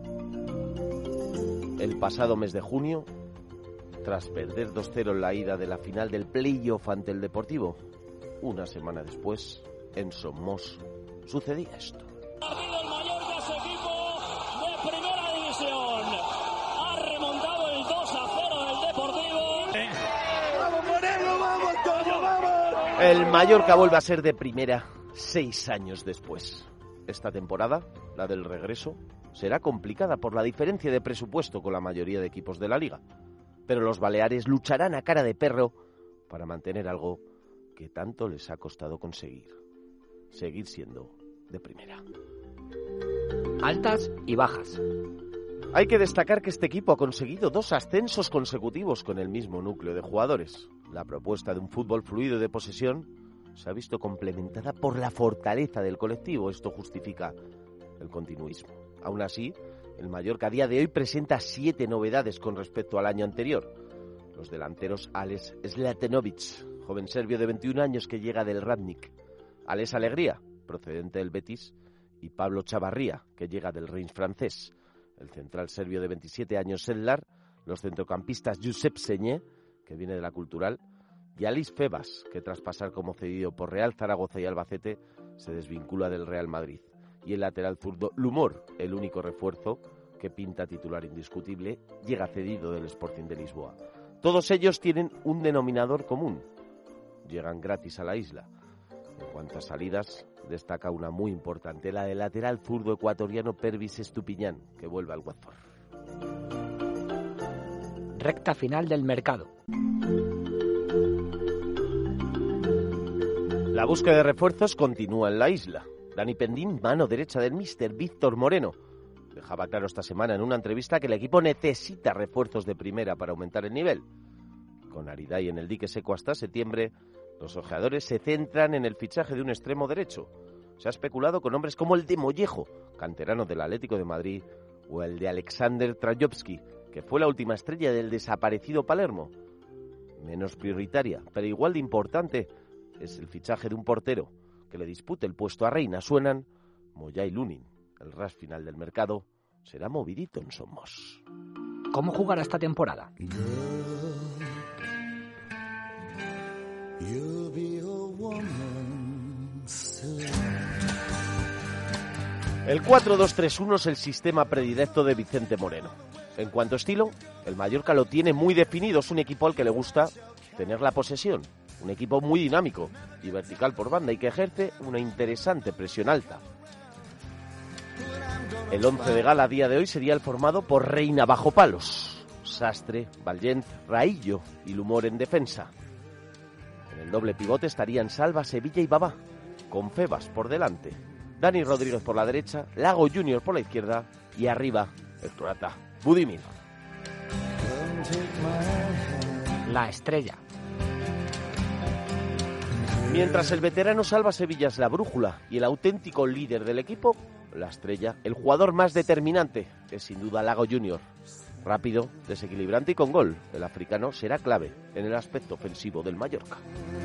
El pasado mes de junio, tras perder dos cero en la ida de la final del play-off ante el Deportivo, una semana después, en Somos, sucedía esto. El Mallorca, su equipo de Primera División, ha remontado el dos a cero del Deportivo. ¡Vamos, Moreno, vamos, Toño, vamos! El Mallorca vuelve a ser de primera seis años después. Esta temporada, la del regreso, será complicada por la diferencia de presupuesto con la mayoría de equipos de la Liga. Pero los baleares lucharán a cara de perro para mantener algo que tanto les ha costado conseguir: seguir siendo de primera. Altas y bajas. Hay que destacar que este equipo ha conseguido dos ascensos consecutivos con el mismo núcleo de jugadores. La propuesta de un fútbol fluido y de posesión se ha visto complementada por la fortaleza del colectivo. Esto justifica el continuismo. Aún así, el Mallorca a día de hoy presenta siete novedades con respecto al año anterior. Los delanteros Ales Slatenovic, joven serbio de veintiún años que llega del Radnik; Ales Alegría, procedente del Betis; y Pablo Chavarría, que llega del Reims francés; el central serbio de veintisiete años Sedlar; los centrocampistas Josep Señé, que viene de la Cultural; y Alice Febas, que tras pasar como cedido por Real Zaragoza y Albacete, se desvincula del Real Madrid; y el lateral zurdo Lumor, el único refuerzo que pinta titular indiscutible, llega cedido del Sporting de Lisboa. Todos ellos tienen un denominador común: llegan gratis a la isla. En cuanto a salidas, destaca una muy importante, la del lateral zurdo ecuatoriano Pervis Estupiñán, que vuelve al Watford. Recta final del mercado. La búsqueda de refuerzos continúa en la isla. Dani Pendín, mano derecha del míster Víctor Moreno, dejaba claro esta semana en una entrevista que el equipo necesita refuerzos de primera para aumentar el nivel. Con Ariday en el dique seco hasta septiembre, los ojeadores se centran en el fichaje de un extremo derecho. Se ha especulado con nombres como el de Mollejo, canterano del Atlético de Madrid, o el de Alexander Trajovski, que fue la última estrella del desaparecido Palermo. Menos prioritaria, pero igual de importante, es el fichaje de un portero que le dispute el puesto a Reina. Suenan Moya y Lunin. El ras final del mercado será movidito en Somos. ¿Cómo jugará esta temporada? El cuatro dos tres uno es el sistema predilecto de Vicente Moreno. En cuanto a estilo, el Mallorca lo tiene muy definido. Es un equipo al que le gusta tener la posesión. Un equipo muy dinámico y vertical por banda y que ejerce una interesante presión alta. El once de gala a día de hoy sería el formado por Reina bajo palos, Sastre, Vallent, Raillo y Lumor en defensa. En el doble pivote estarían Salva, Sevilla y Babá, con Febas por delante, Dani Rodríguez por la derecha, Lago Junior por la izquierda y arriba el croata Budimir. La estrella. Mientras el veterano Salva Sevilla es la brújula y el auténtico líder del equipo, la estrella, el jugador más determinante, es sin duda Lago Junior. Rápido, desequilibrante y con gol, el africano será clave en el aspecto ofensivo del Mallorca.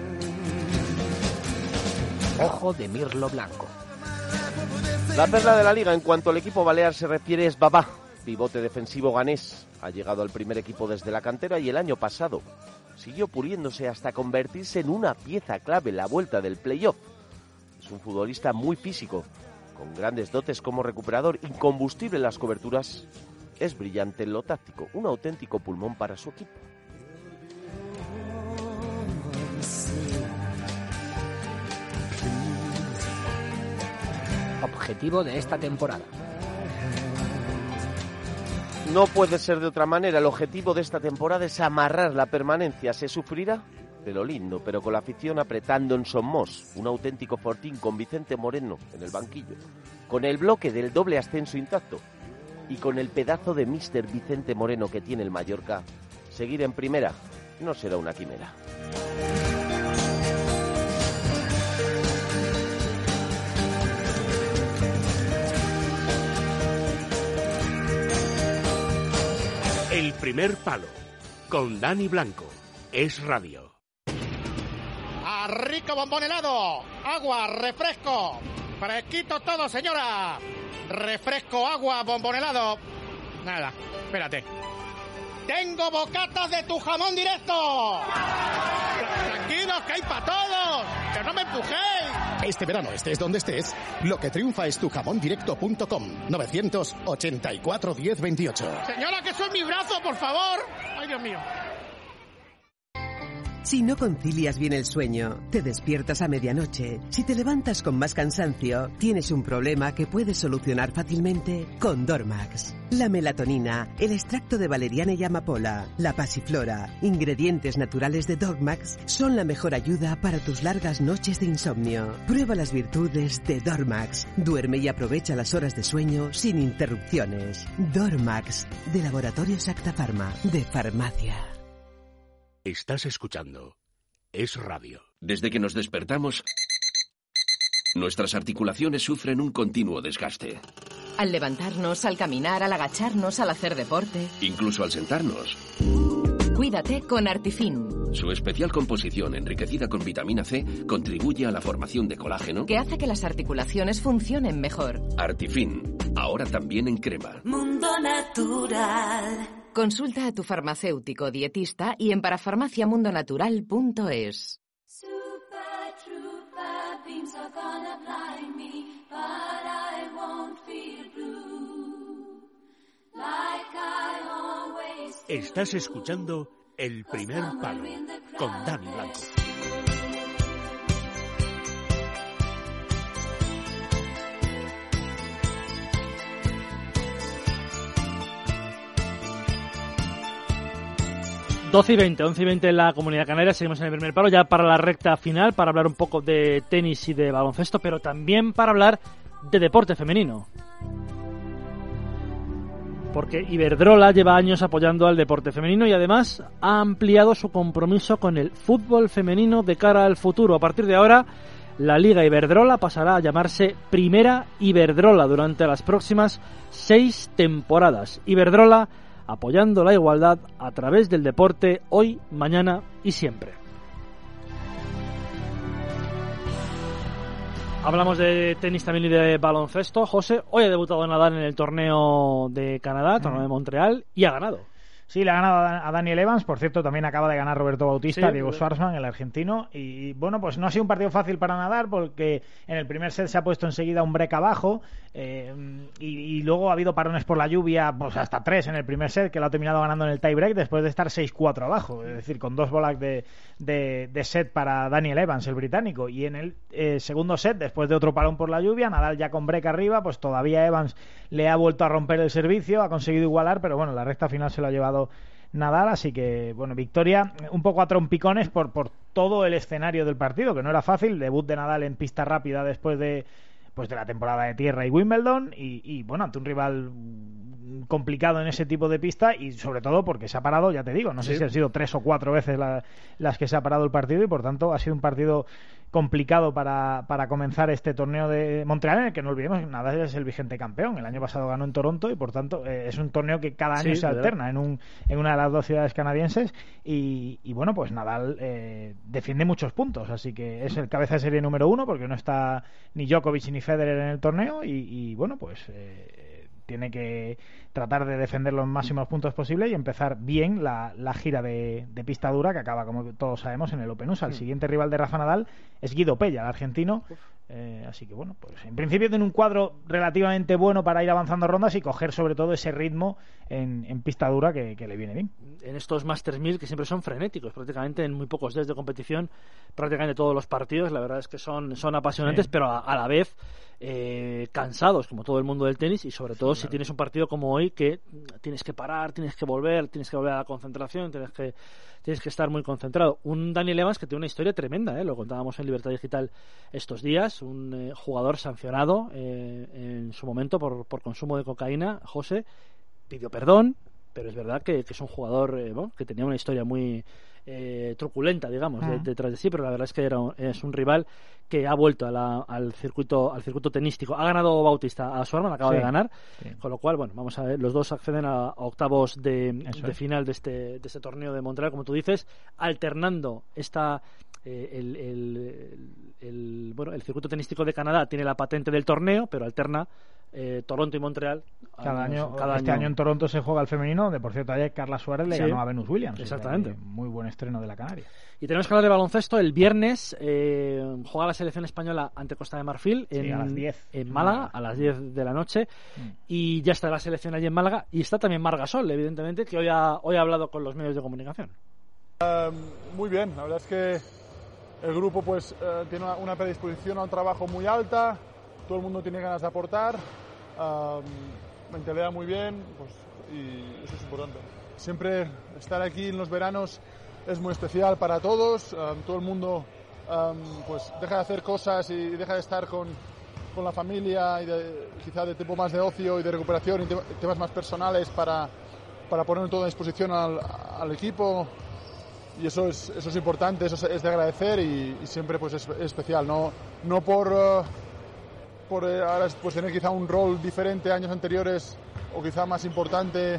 Ojo de Mirlo Blanco. La perla de la liga en cuanto al equipo balear se refiere es Babá, pivote defensivo ganés. Ha llegado al primer equipo desde la cantera y el año pasado siguió puliéndose hasta convertirse en una pieza clave en la vuelta del playoff. Es un futbolista muy físico, con grandes dotes como recuperador, incombustible en las coberturas. Es brillante en lo táctico, un auténtico pulmón para su equipo. Objetivo de esta temporada. No puede ser de otra manera. El objetivo de esta temporada es amarrar la permanencia. Se sufrirá, pero lindo, pero con la afición apretando en Somos. Un auténtico fortín con Vicente Moreno en el banquillo, con el bloque del doble ascenso intacto y con el pedazo de míster Vicente Moreno que tiene el Mallorca. Seguir en primera no será una quimera. El primer palo, con Dani Blanco, Es Radio. ¡A rico bombón helado! ¡Agua, refresco! ¡Fresquito todo, señora! ¡Refresco, agua, bombón helado! Nada, espérate. ¡Tengo bocatas de tu jamón directo! ¡Tranquilos, que hay para todos! ¡Que no me empujéis! Este verano, estés donde estés, lo que triunfa es tu jamón directo punto com. novecientos ochenta y cuatro, diez, veintiocho. Señora, que eso es mi brazo, por favor. Ay, Dios mío. Si no concilias bien el sueño, te despiertas a medianoche, si te levantas con más cansancio, tienes un problema que puedes solucionar fácilmente con Dormax. La melatonina, el extracto de valeriana y amapola, la pasiflora, ingredientes naturales de Dormax, son la mejor ayuda para tus largas noches de insomnio. Prueba las virtudes de Dormax. Duerme y aprovecha las horas de sueño sin interrupciones. Dormax, de Laboratorios Acta Pharma, de Farmacia. Estás escuchando Es Radio. Desde que nos despertamos, nuestras articulaciones sufren un continuo desgaste. Al levantarnos, al caminar, al agacharnos, al hacer deporte. Incluso al sentarnos. Cuídate con Artifin. Su especial composición, enriquecida con vitamina C, contribuye a la formación de colágeno, que hace que las articulaciones funcionen mejor. Artifin, ahora también en crema. Mundo Natural. Consulta a tu farmacéutico dietista y en parafarmacia mundo natural punto es. Estás escuchando El primer palo con Dani Blanco. doce y veinte, once y veinte en la Comunidad Canaria, seguimos en el primer palo ya para la recta final, para hablar un poco de tenis y de baloncesto, pero también para hablar de deporte femenino. Porque Iberdrola lleva años apoyando al deporte femenino y además ha ampliado su compromiso con el fútbol femenino de cara al futuro. A partir de ahora, la Liga Iberdrola pasará a llamarse Primera Iberdrola durante las próximas seis temporadas. Iberdrola apoyando la igualdad a través del deporte hoy, mañana y siempre. Hablamos de tenis también y de baloncesto. José, hoy ha debutado Nadal en el torneo de Canadá, torneo de Montreal, y ha ganado. Sí, le ha ganado a Daniel Evans. Por cierto, también acaba de ganar Roberto Bautista, sí, Diego Schwartzman, el argentino. Y bueno, pues no ha sido un partido fácil para Nadal porque en el primer set se ha puesto enseguida un break abajo eh, y, y luego ha habido parones por la lluvia, pues hasta tres en el primer set, que lo ha terminado ganando en el tie break después de estar seis cuatro abajo. Es decir, con dos bolas de, de, de set para Daniel Evans, el británico. Y en el eh, segundo set, después de otro parón por la lluvia, Nadal ya con break arriba, pues todavía Evans le ha vuelto a romper el servicio, ha conseguido igualar, pero bueno, la recta final se lo ha llevado Nadal, así que bueno, victoria un poco a trompicones por, por todo el escenario del partido, que no era fácil. Debut de Nadal en pista rápida después de pues de la temporada de tierra y Wimbledon y, y bueno, ante un rival complicado en ese tipo de pista y sobre todo porque se ha parado, ya te digo, no sé sí. si han sido tres o cuatro veces la, las que se ha parado el partido y por tanto ha sido un partido complicado para, para comenzar este torneo de Montreal, en el que no olvidemos Nadal es el vigente campeón. El año pasado ganó en Toronto y por tanto eh, es un torneo que cada año sí, se alterna en, un, en una de las dos ciudades canadienses y, y bueno, pues Nadal eh, defiende muchos puntos, así que es el cabeza de serie número uno porque no está ni Djokovic ni Federer en el torneo y, y bueno, pues eh, tiene que tratar de defender los máximos puntos posibles y empezar bien la, la gira de, de pista dura que acaba, como todos sabemos, en el Open U S A. El siguiente rival de Rafa Nadal es Guido Pella, el argentino. Eh, así que bueno, pues en principio tiene un cuadro relativamente bueno para ir avanzando rondas y coger sobre todo ese ritmo en, en pista dura que, que le viene bien. En estos Masters mil que siempre son frenéticos, prácticamente en muy pocos días de competición, prácticamente todos los partidos, la verdad es que son, son apasionantes, sí. pero a, a la vez eh, cansados, como todo el mundo del tenis, y sobre todo sí, claro. si tienes un partido como hoy que tienes que parar, tienes que volver, tienes que volver a la concentración, tienes que tienes que estar muy concentrado. Un Daniel Evans que tiene una historia tremenda, ¿eh? Lo contábamos en Libertad Digital estos días, un eh, jugador sancionado eh, en su momento por, por consumo de cocaína. José pidió perdón, pero es verdad que, que es un jugador eh, bueno, que tenía una historia muy eh, truculenta, digamos, uh-huh. de, detrás de sí, pero la verdad es que era un, es un rival que ha vuelto a la, al circuito al circuito tenístico. Ha ganado Bautista a Schwartzman, acaba sí, de ganar, sí. con lo cual, bueno, vamos a ver, los dos acceden a, a octavos de, de final de este, de este torneo de Montreal, como tú dices, alternando esta eh, el, el, el, bueno, el circuito tenístico de Canadá tiene la patente del torneo, pero alterna Eh, Toronto y Montreal cada año, año cada este año. año en Toronto se juega el femenino, donde por cierto ayer Carla Suárez le sí, ganó a Venus Williams, exactamente, muy buen estreno de la Canaria. Y tenemos que hablar de baloncesto. El viernes eh, juega la selección española ante Costa de Marfil en, sí, a las diez en Málaga a las diez de la noche mm. y ya está la selección allí en Málaga y está también Marc Gasol, evidentemente, que hoy ha, hoy ha hablado con los medios de comunicación. Uh, muy bien, la verdad es que el grupo pues uh, tiene una, una predisposición a un trabajo muy alta. Todo el mundo tiene ganas de aportar, uh, mentalidad muy bien, pues, y eso es importante. Siempre estar aquí en los veranos es muy especial para todos, um, todo el mundo um, pues deja de hacer cosas y deja de estar con, con la familia y de, quizá de tiempo más de ocio y de recuperación y te, temas más personales para, para poner todo a disposición al, al equipo. Y eso es, eso es importante, eso es de agradecer y, y siempre pues es, es especial, no, no por... Uh, por eh, ahora pues tener quizá un rol diferente a años anteriores o quizá más importante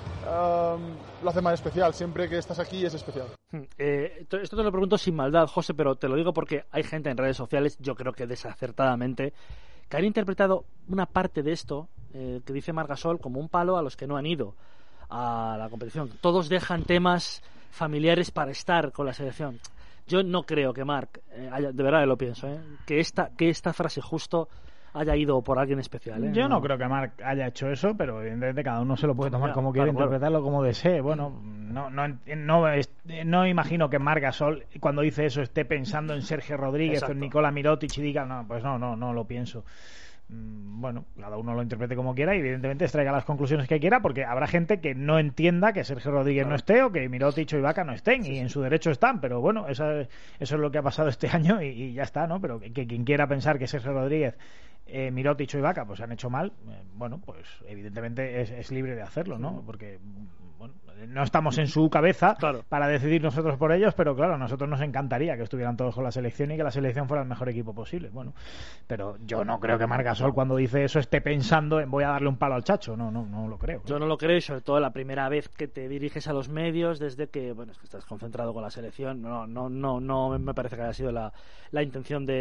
um, lo hace más especial. Siempre que estás aquí es especial. Eh, esto te lo pregunto sin maldad, José, pero te lo digo porque hay gente en redes sociales, yo creo que desacertadamente, que han interpretado una parte de esto eh, que dice Marc Gasol como un palo a los que no han ido a la competición. Todos dejan temas familiares para estar con la selección. Yo no creo que Marc, eh, haya, de verdad lo pienso, eh, que esta que esta frase justo haya ido por alguien especial, ¿eh? Yo no, no creo que Marc haya hecho eso, pero evidentemente cada uno se lo puede tomar como quiera, claro, interpretarlo como desee. Bueno, no no no, no imagino que Marc Gasol cuando dice eso esté pensando en Sergio Rodríguez Exacto. o en Nikola Mirotic y diga, no, pues no, no, no lo pienso. Bueno, cada uno lo interprete como quiera y evidentemente extraiga las conclusiones que quiera, porque habrá gente que no entienda que Sergio Rodríguez claro. no esté o que Mirotic o Ibaka no estén, sí, y en su derecho están, pero bueno, eso, eso es lo que ha pasado este año y, y ya está, ¿no? Pero que, que quien quiera pensar que Sergio Rodríguez, eh, Mirotic o Ibaka pues han hecho mal, eh, bueno, pues evidentemente es, es libre de hacerlo, ¿no? Porque bueno, no estamos en su cabeza claro. para decidir nosotros por ellos, pero claro, a nosotros nos encantaría que estuvieran todos con la selección y que la selección fuera el mejor equipo posible. Bueno, pero yo no creo que Marc Gasol cuando dice eso esté pensando en voy a darle un palo al Chacho, no, no, no lo creo. Yo no lo creo, y sobre todo la primera vez que te diriges a los medios desde que, bueno, es que estás concentrado con la selección, no, no, no, no me parece que haya sido la, la intención de,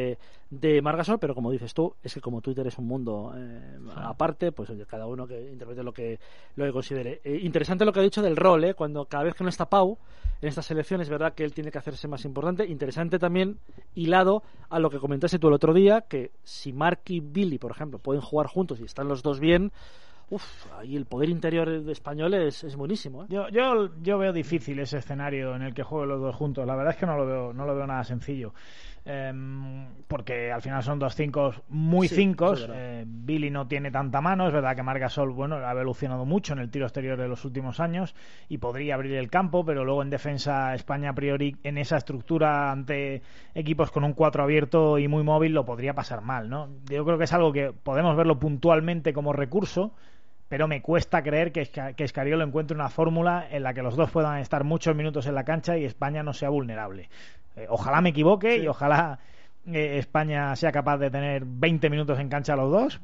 de Marc Gasol, pero como dices tú, es que como Twitter es un mundo eh, sí. aparte, pues oye, cada uno que interprete lo que lo que considere. Eh, interesante lo que ha dicho del rol, ¿eh? Cuando cada vez que no está Pau en esta selección, es verdad que él tiene que hacerse más importante. Interesante también, hilado a lo que comentaste tú el otro día, que si Marc y Billy, por ejemplo, pueden jugar juntos y están los dos bien, uff, ahí el poder interior español es, es buenísimo, ¿eh? Yo, yo, yo veo difícil ese escenario en el que jueguen los dos juntos. La verdad es que no lo veo, no lo veo nada sencillo. Eh, porque al final son dos cinco muy sí, cinco. Eh, Billy no tiene tanta mano. Es verdad que Marc Gasol, bueno, ha evolucionado mucho en el tiro exterior de los últimos años y podría abrir el campo, pero luego en defensa España a priori en esa estructura ante equipos con un cuatro abierto y muy móvil lo podría pasar mal, ¿no? Yo creo que es algo que podemos verlo puntualmente como recurso, pero me cuesta creer que, que Escariolo encuentre una fórmula en la que los dos puedan estar muchos minutos en la cancha y España no sea vulnerable. Eh, ojalá me equivoque sí. y ojalá eh, España sea capaz de tener veinte minutos en cancha los dos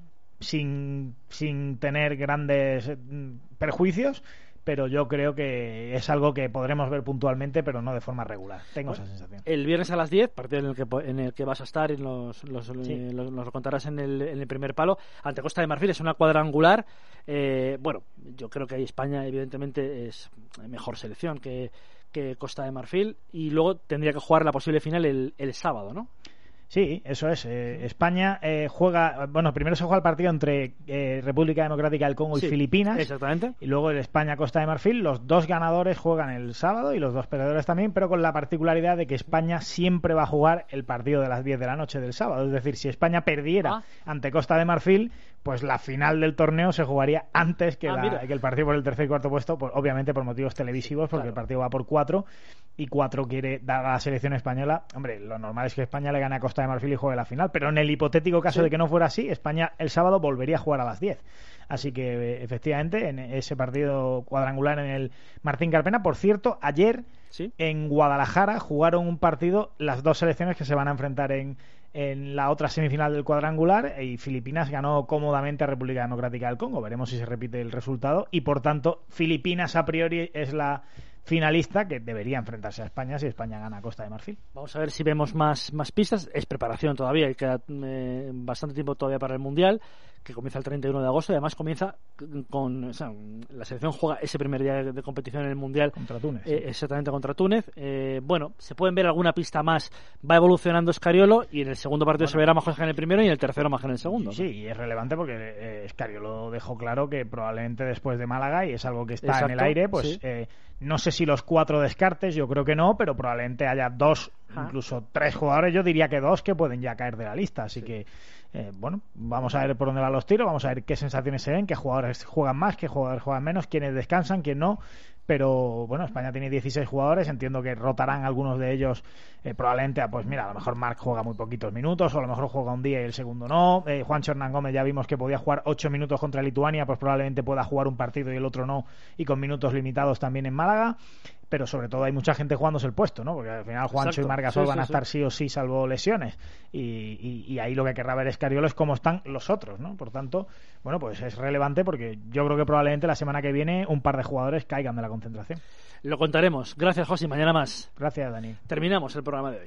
sin, sin tener grandes eh, perjuicios, pero yo creo que es algo que podremos ver puntualmente, pero no de forma regular. Tengo bueno, esa sensación. El viernes a las diez, partido en el que en el que vas a estar y los, los, sí. los, nos lo contarás en el, en el primer palo, ante Costa de Marfil, es una cuadrangular. Eh, bueno, yo creo que ahí España evidentemente es mejor selección que, que Costa de Marfil, y luego tendría que jugar la posible final el, el sábado, ¿no? Sí, eso es. Eh, España eh, juega... Bueno, primero se juega el partido entre eh, República Democrática del Congo y sí, Filipinas. Exactamente. Y luego el España-Costa de Marfil. Los dos ganadores juegan el sábado y los dos perdedores también, pero con la particularidad de que España siempre va a jugar el partido de las diez de la noche del sábado. Es decir, si España perdiera ah. ante Costa de Marfil, pues la final del torneo se jugaría antes que, ah, la, que el partido por el tercer y cuarto puesto, pues, obviamente por motivos televisivos, porque claro. el partido va por cuatro y cuatro quiere dar a la selección española. Hombre, lo normal es que España le gane a Costa de Marfil y juegue la final, pero en el hipotético caso sí. de que no fuera así, España el sábado volvería a jugar a las diez. Así que efectivamente en ese partido cuadrangular en el Martín Carpena. Por cierto, ayer ¿Sí? en Guadalajara jugaron un partido las dos selecciones que se van a enfrentar en en la otra semifinal del cuadrangular, y Filipinas ganó cómodamente a República Democrática del Congo. Veremos si se repite el resultado y por tanto Filipinas a priori es la finalista que debería enfrentarse a España si España gana a Costa de Marfil. Vamos a ver si vemos más, más pistas. Es preparación todavía, hay queda eh, bastante tiempo todavía para el Mundial, que comienza el treinta y uno de agosto, y además comienza con... O sea, la selección juega ese primer día de, de competición en el Mundial contra Túnez. Eh, sí. Exactamente, contra Túnez. Eh, bueno, se pueden ver alguna pista más. Va evolucionando Escariolo y en el segundo partido bueno, se verá mejor que en el primero y en el tercero más que en el segundo. Sí, ¿no? Y es relevante porque eh, Escariolo dejó claro que probablemente después de Málaga, y es algo que está Exacto, en el aire, pues sí. eh, no sé si los cuatro descartes, yo creo que no, pero probablemente haya dos, Ajá. incluso tres jugadores, yo diría que dos, que pueden ya caer de la lista. Así sí. que Eh, bueno, vamos a ver por dónde van los tiros, vamos a ver qué sensaciones se ven, qué jugadores juegan más, qué jugadores juegan menos, quiénes descansan, quién no. Pero bueno, España tiene dieciséis jugadores, entiendo que rotarán algunos de ellos, eh, probablemente, pues mira, a lo mejor Marc juega muy poquitos minutos, o a lo mejor juega un día y el segundo no. eh, Juancho Hernán Gómez ya vimos que podía jugar ocho minutos contra Lituania, pues probablemente pueda jugar un partido y el otro no, y con minutos limitados también en Málaga. Pero sobre todo hay mucha gente jugándose el puesto, ¿no? Porque al final Juancho Exacto. y Marc Gasol sí, van sí, a estar sí. sí o sí, salvo lesiones. Y, y, y ahí lo que querrá ver Escariolo es cómo están los otros, ¿no? Por tanto, bueno, pues es relevante porque yo creo que probablemente la semana que viene un par de jugadores caigan de la concentración. Lo contaremos. Gracias, José. Mañana más. Gracias, Dani. Terminamos el programa de hoy.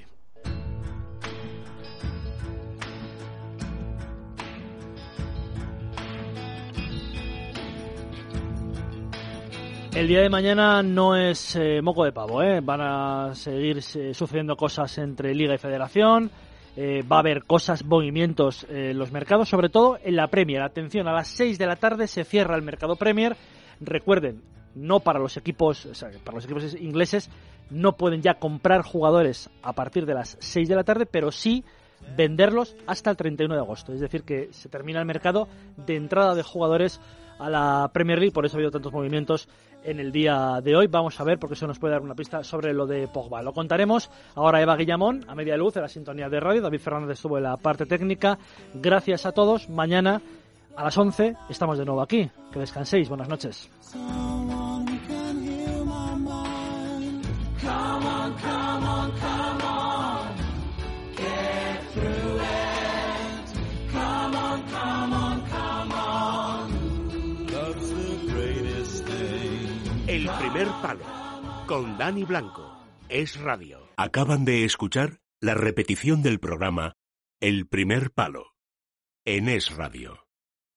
El día de mañana no es eh, moco de pavo, ¿eh? Van a seguir eh, sucediendo cosas entre Liga y Federación, eh, va a haber cosas, movimientos eh, en los mercados, sobre todo en la Premier. Atención, a las seis de la tarde se cierra el mercado Premier. Recuerden, no para los equipos, o sea, para los equipos ingleses no pueden ya comprar jugadores a partir de las seis de la tarde, pero sí venderlos hasta el treinta y uno de agosto. Es decir, que se termina el mercado de entrada de jugadores a la Premier League, por eso ha habido tantos movimientos en el día de hoy. Vamos a ver, porque eso nos puede dar una pista sobre lo de Pogba. Lo contaremos. Ahora Eva Guillamón, a media luz, en la sintonía de radio. David Fernández estuvo en la parte técnica. Gracias a todos. Mañana a las once estamos de nuevo aquí. Que descanséis. Buenas noches. El primer palo, con Dani Blanco, Es Radio. Acaban de escuchar la repetición del programa El primer palo, en Es Radio.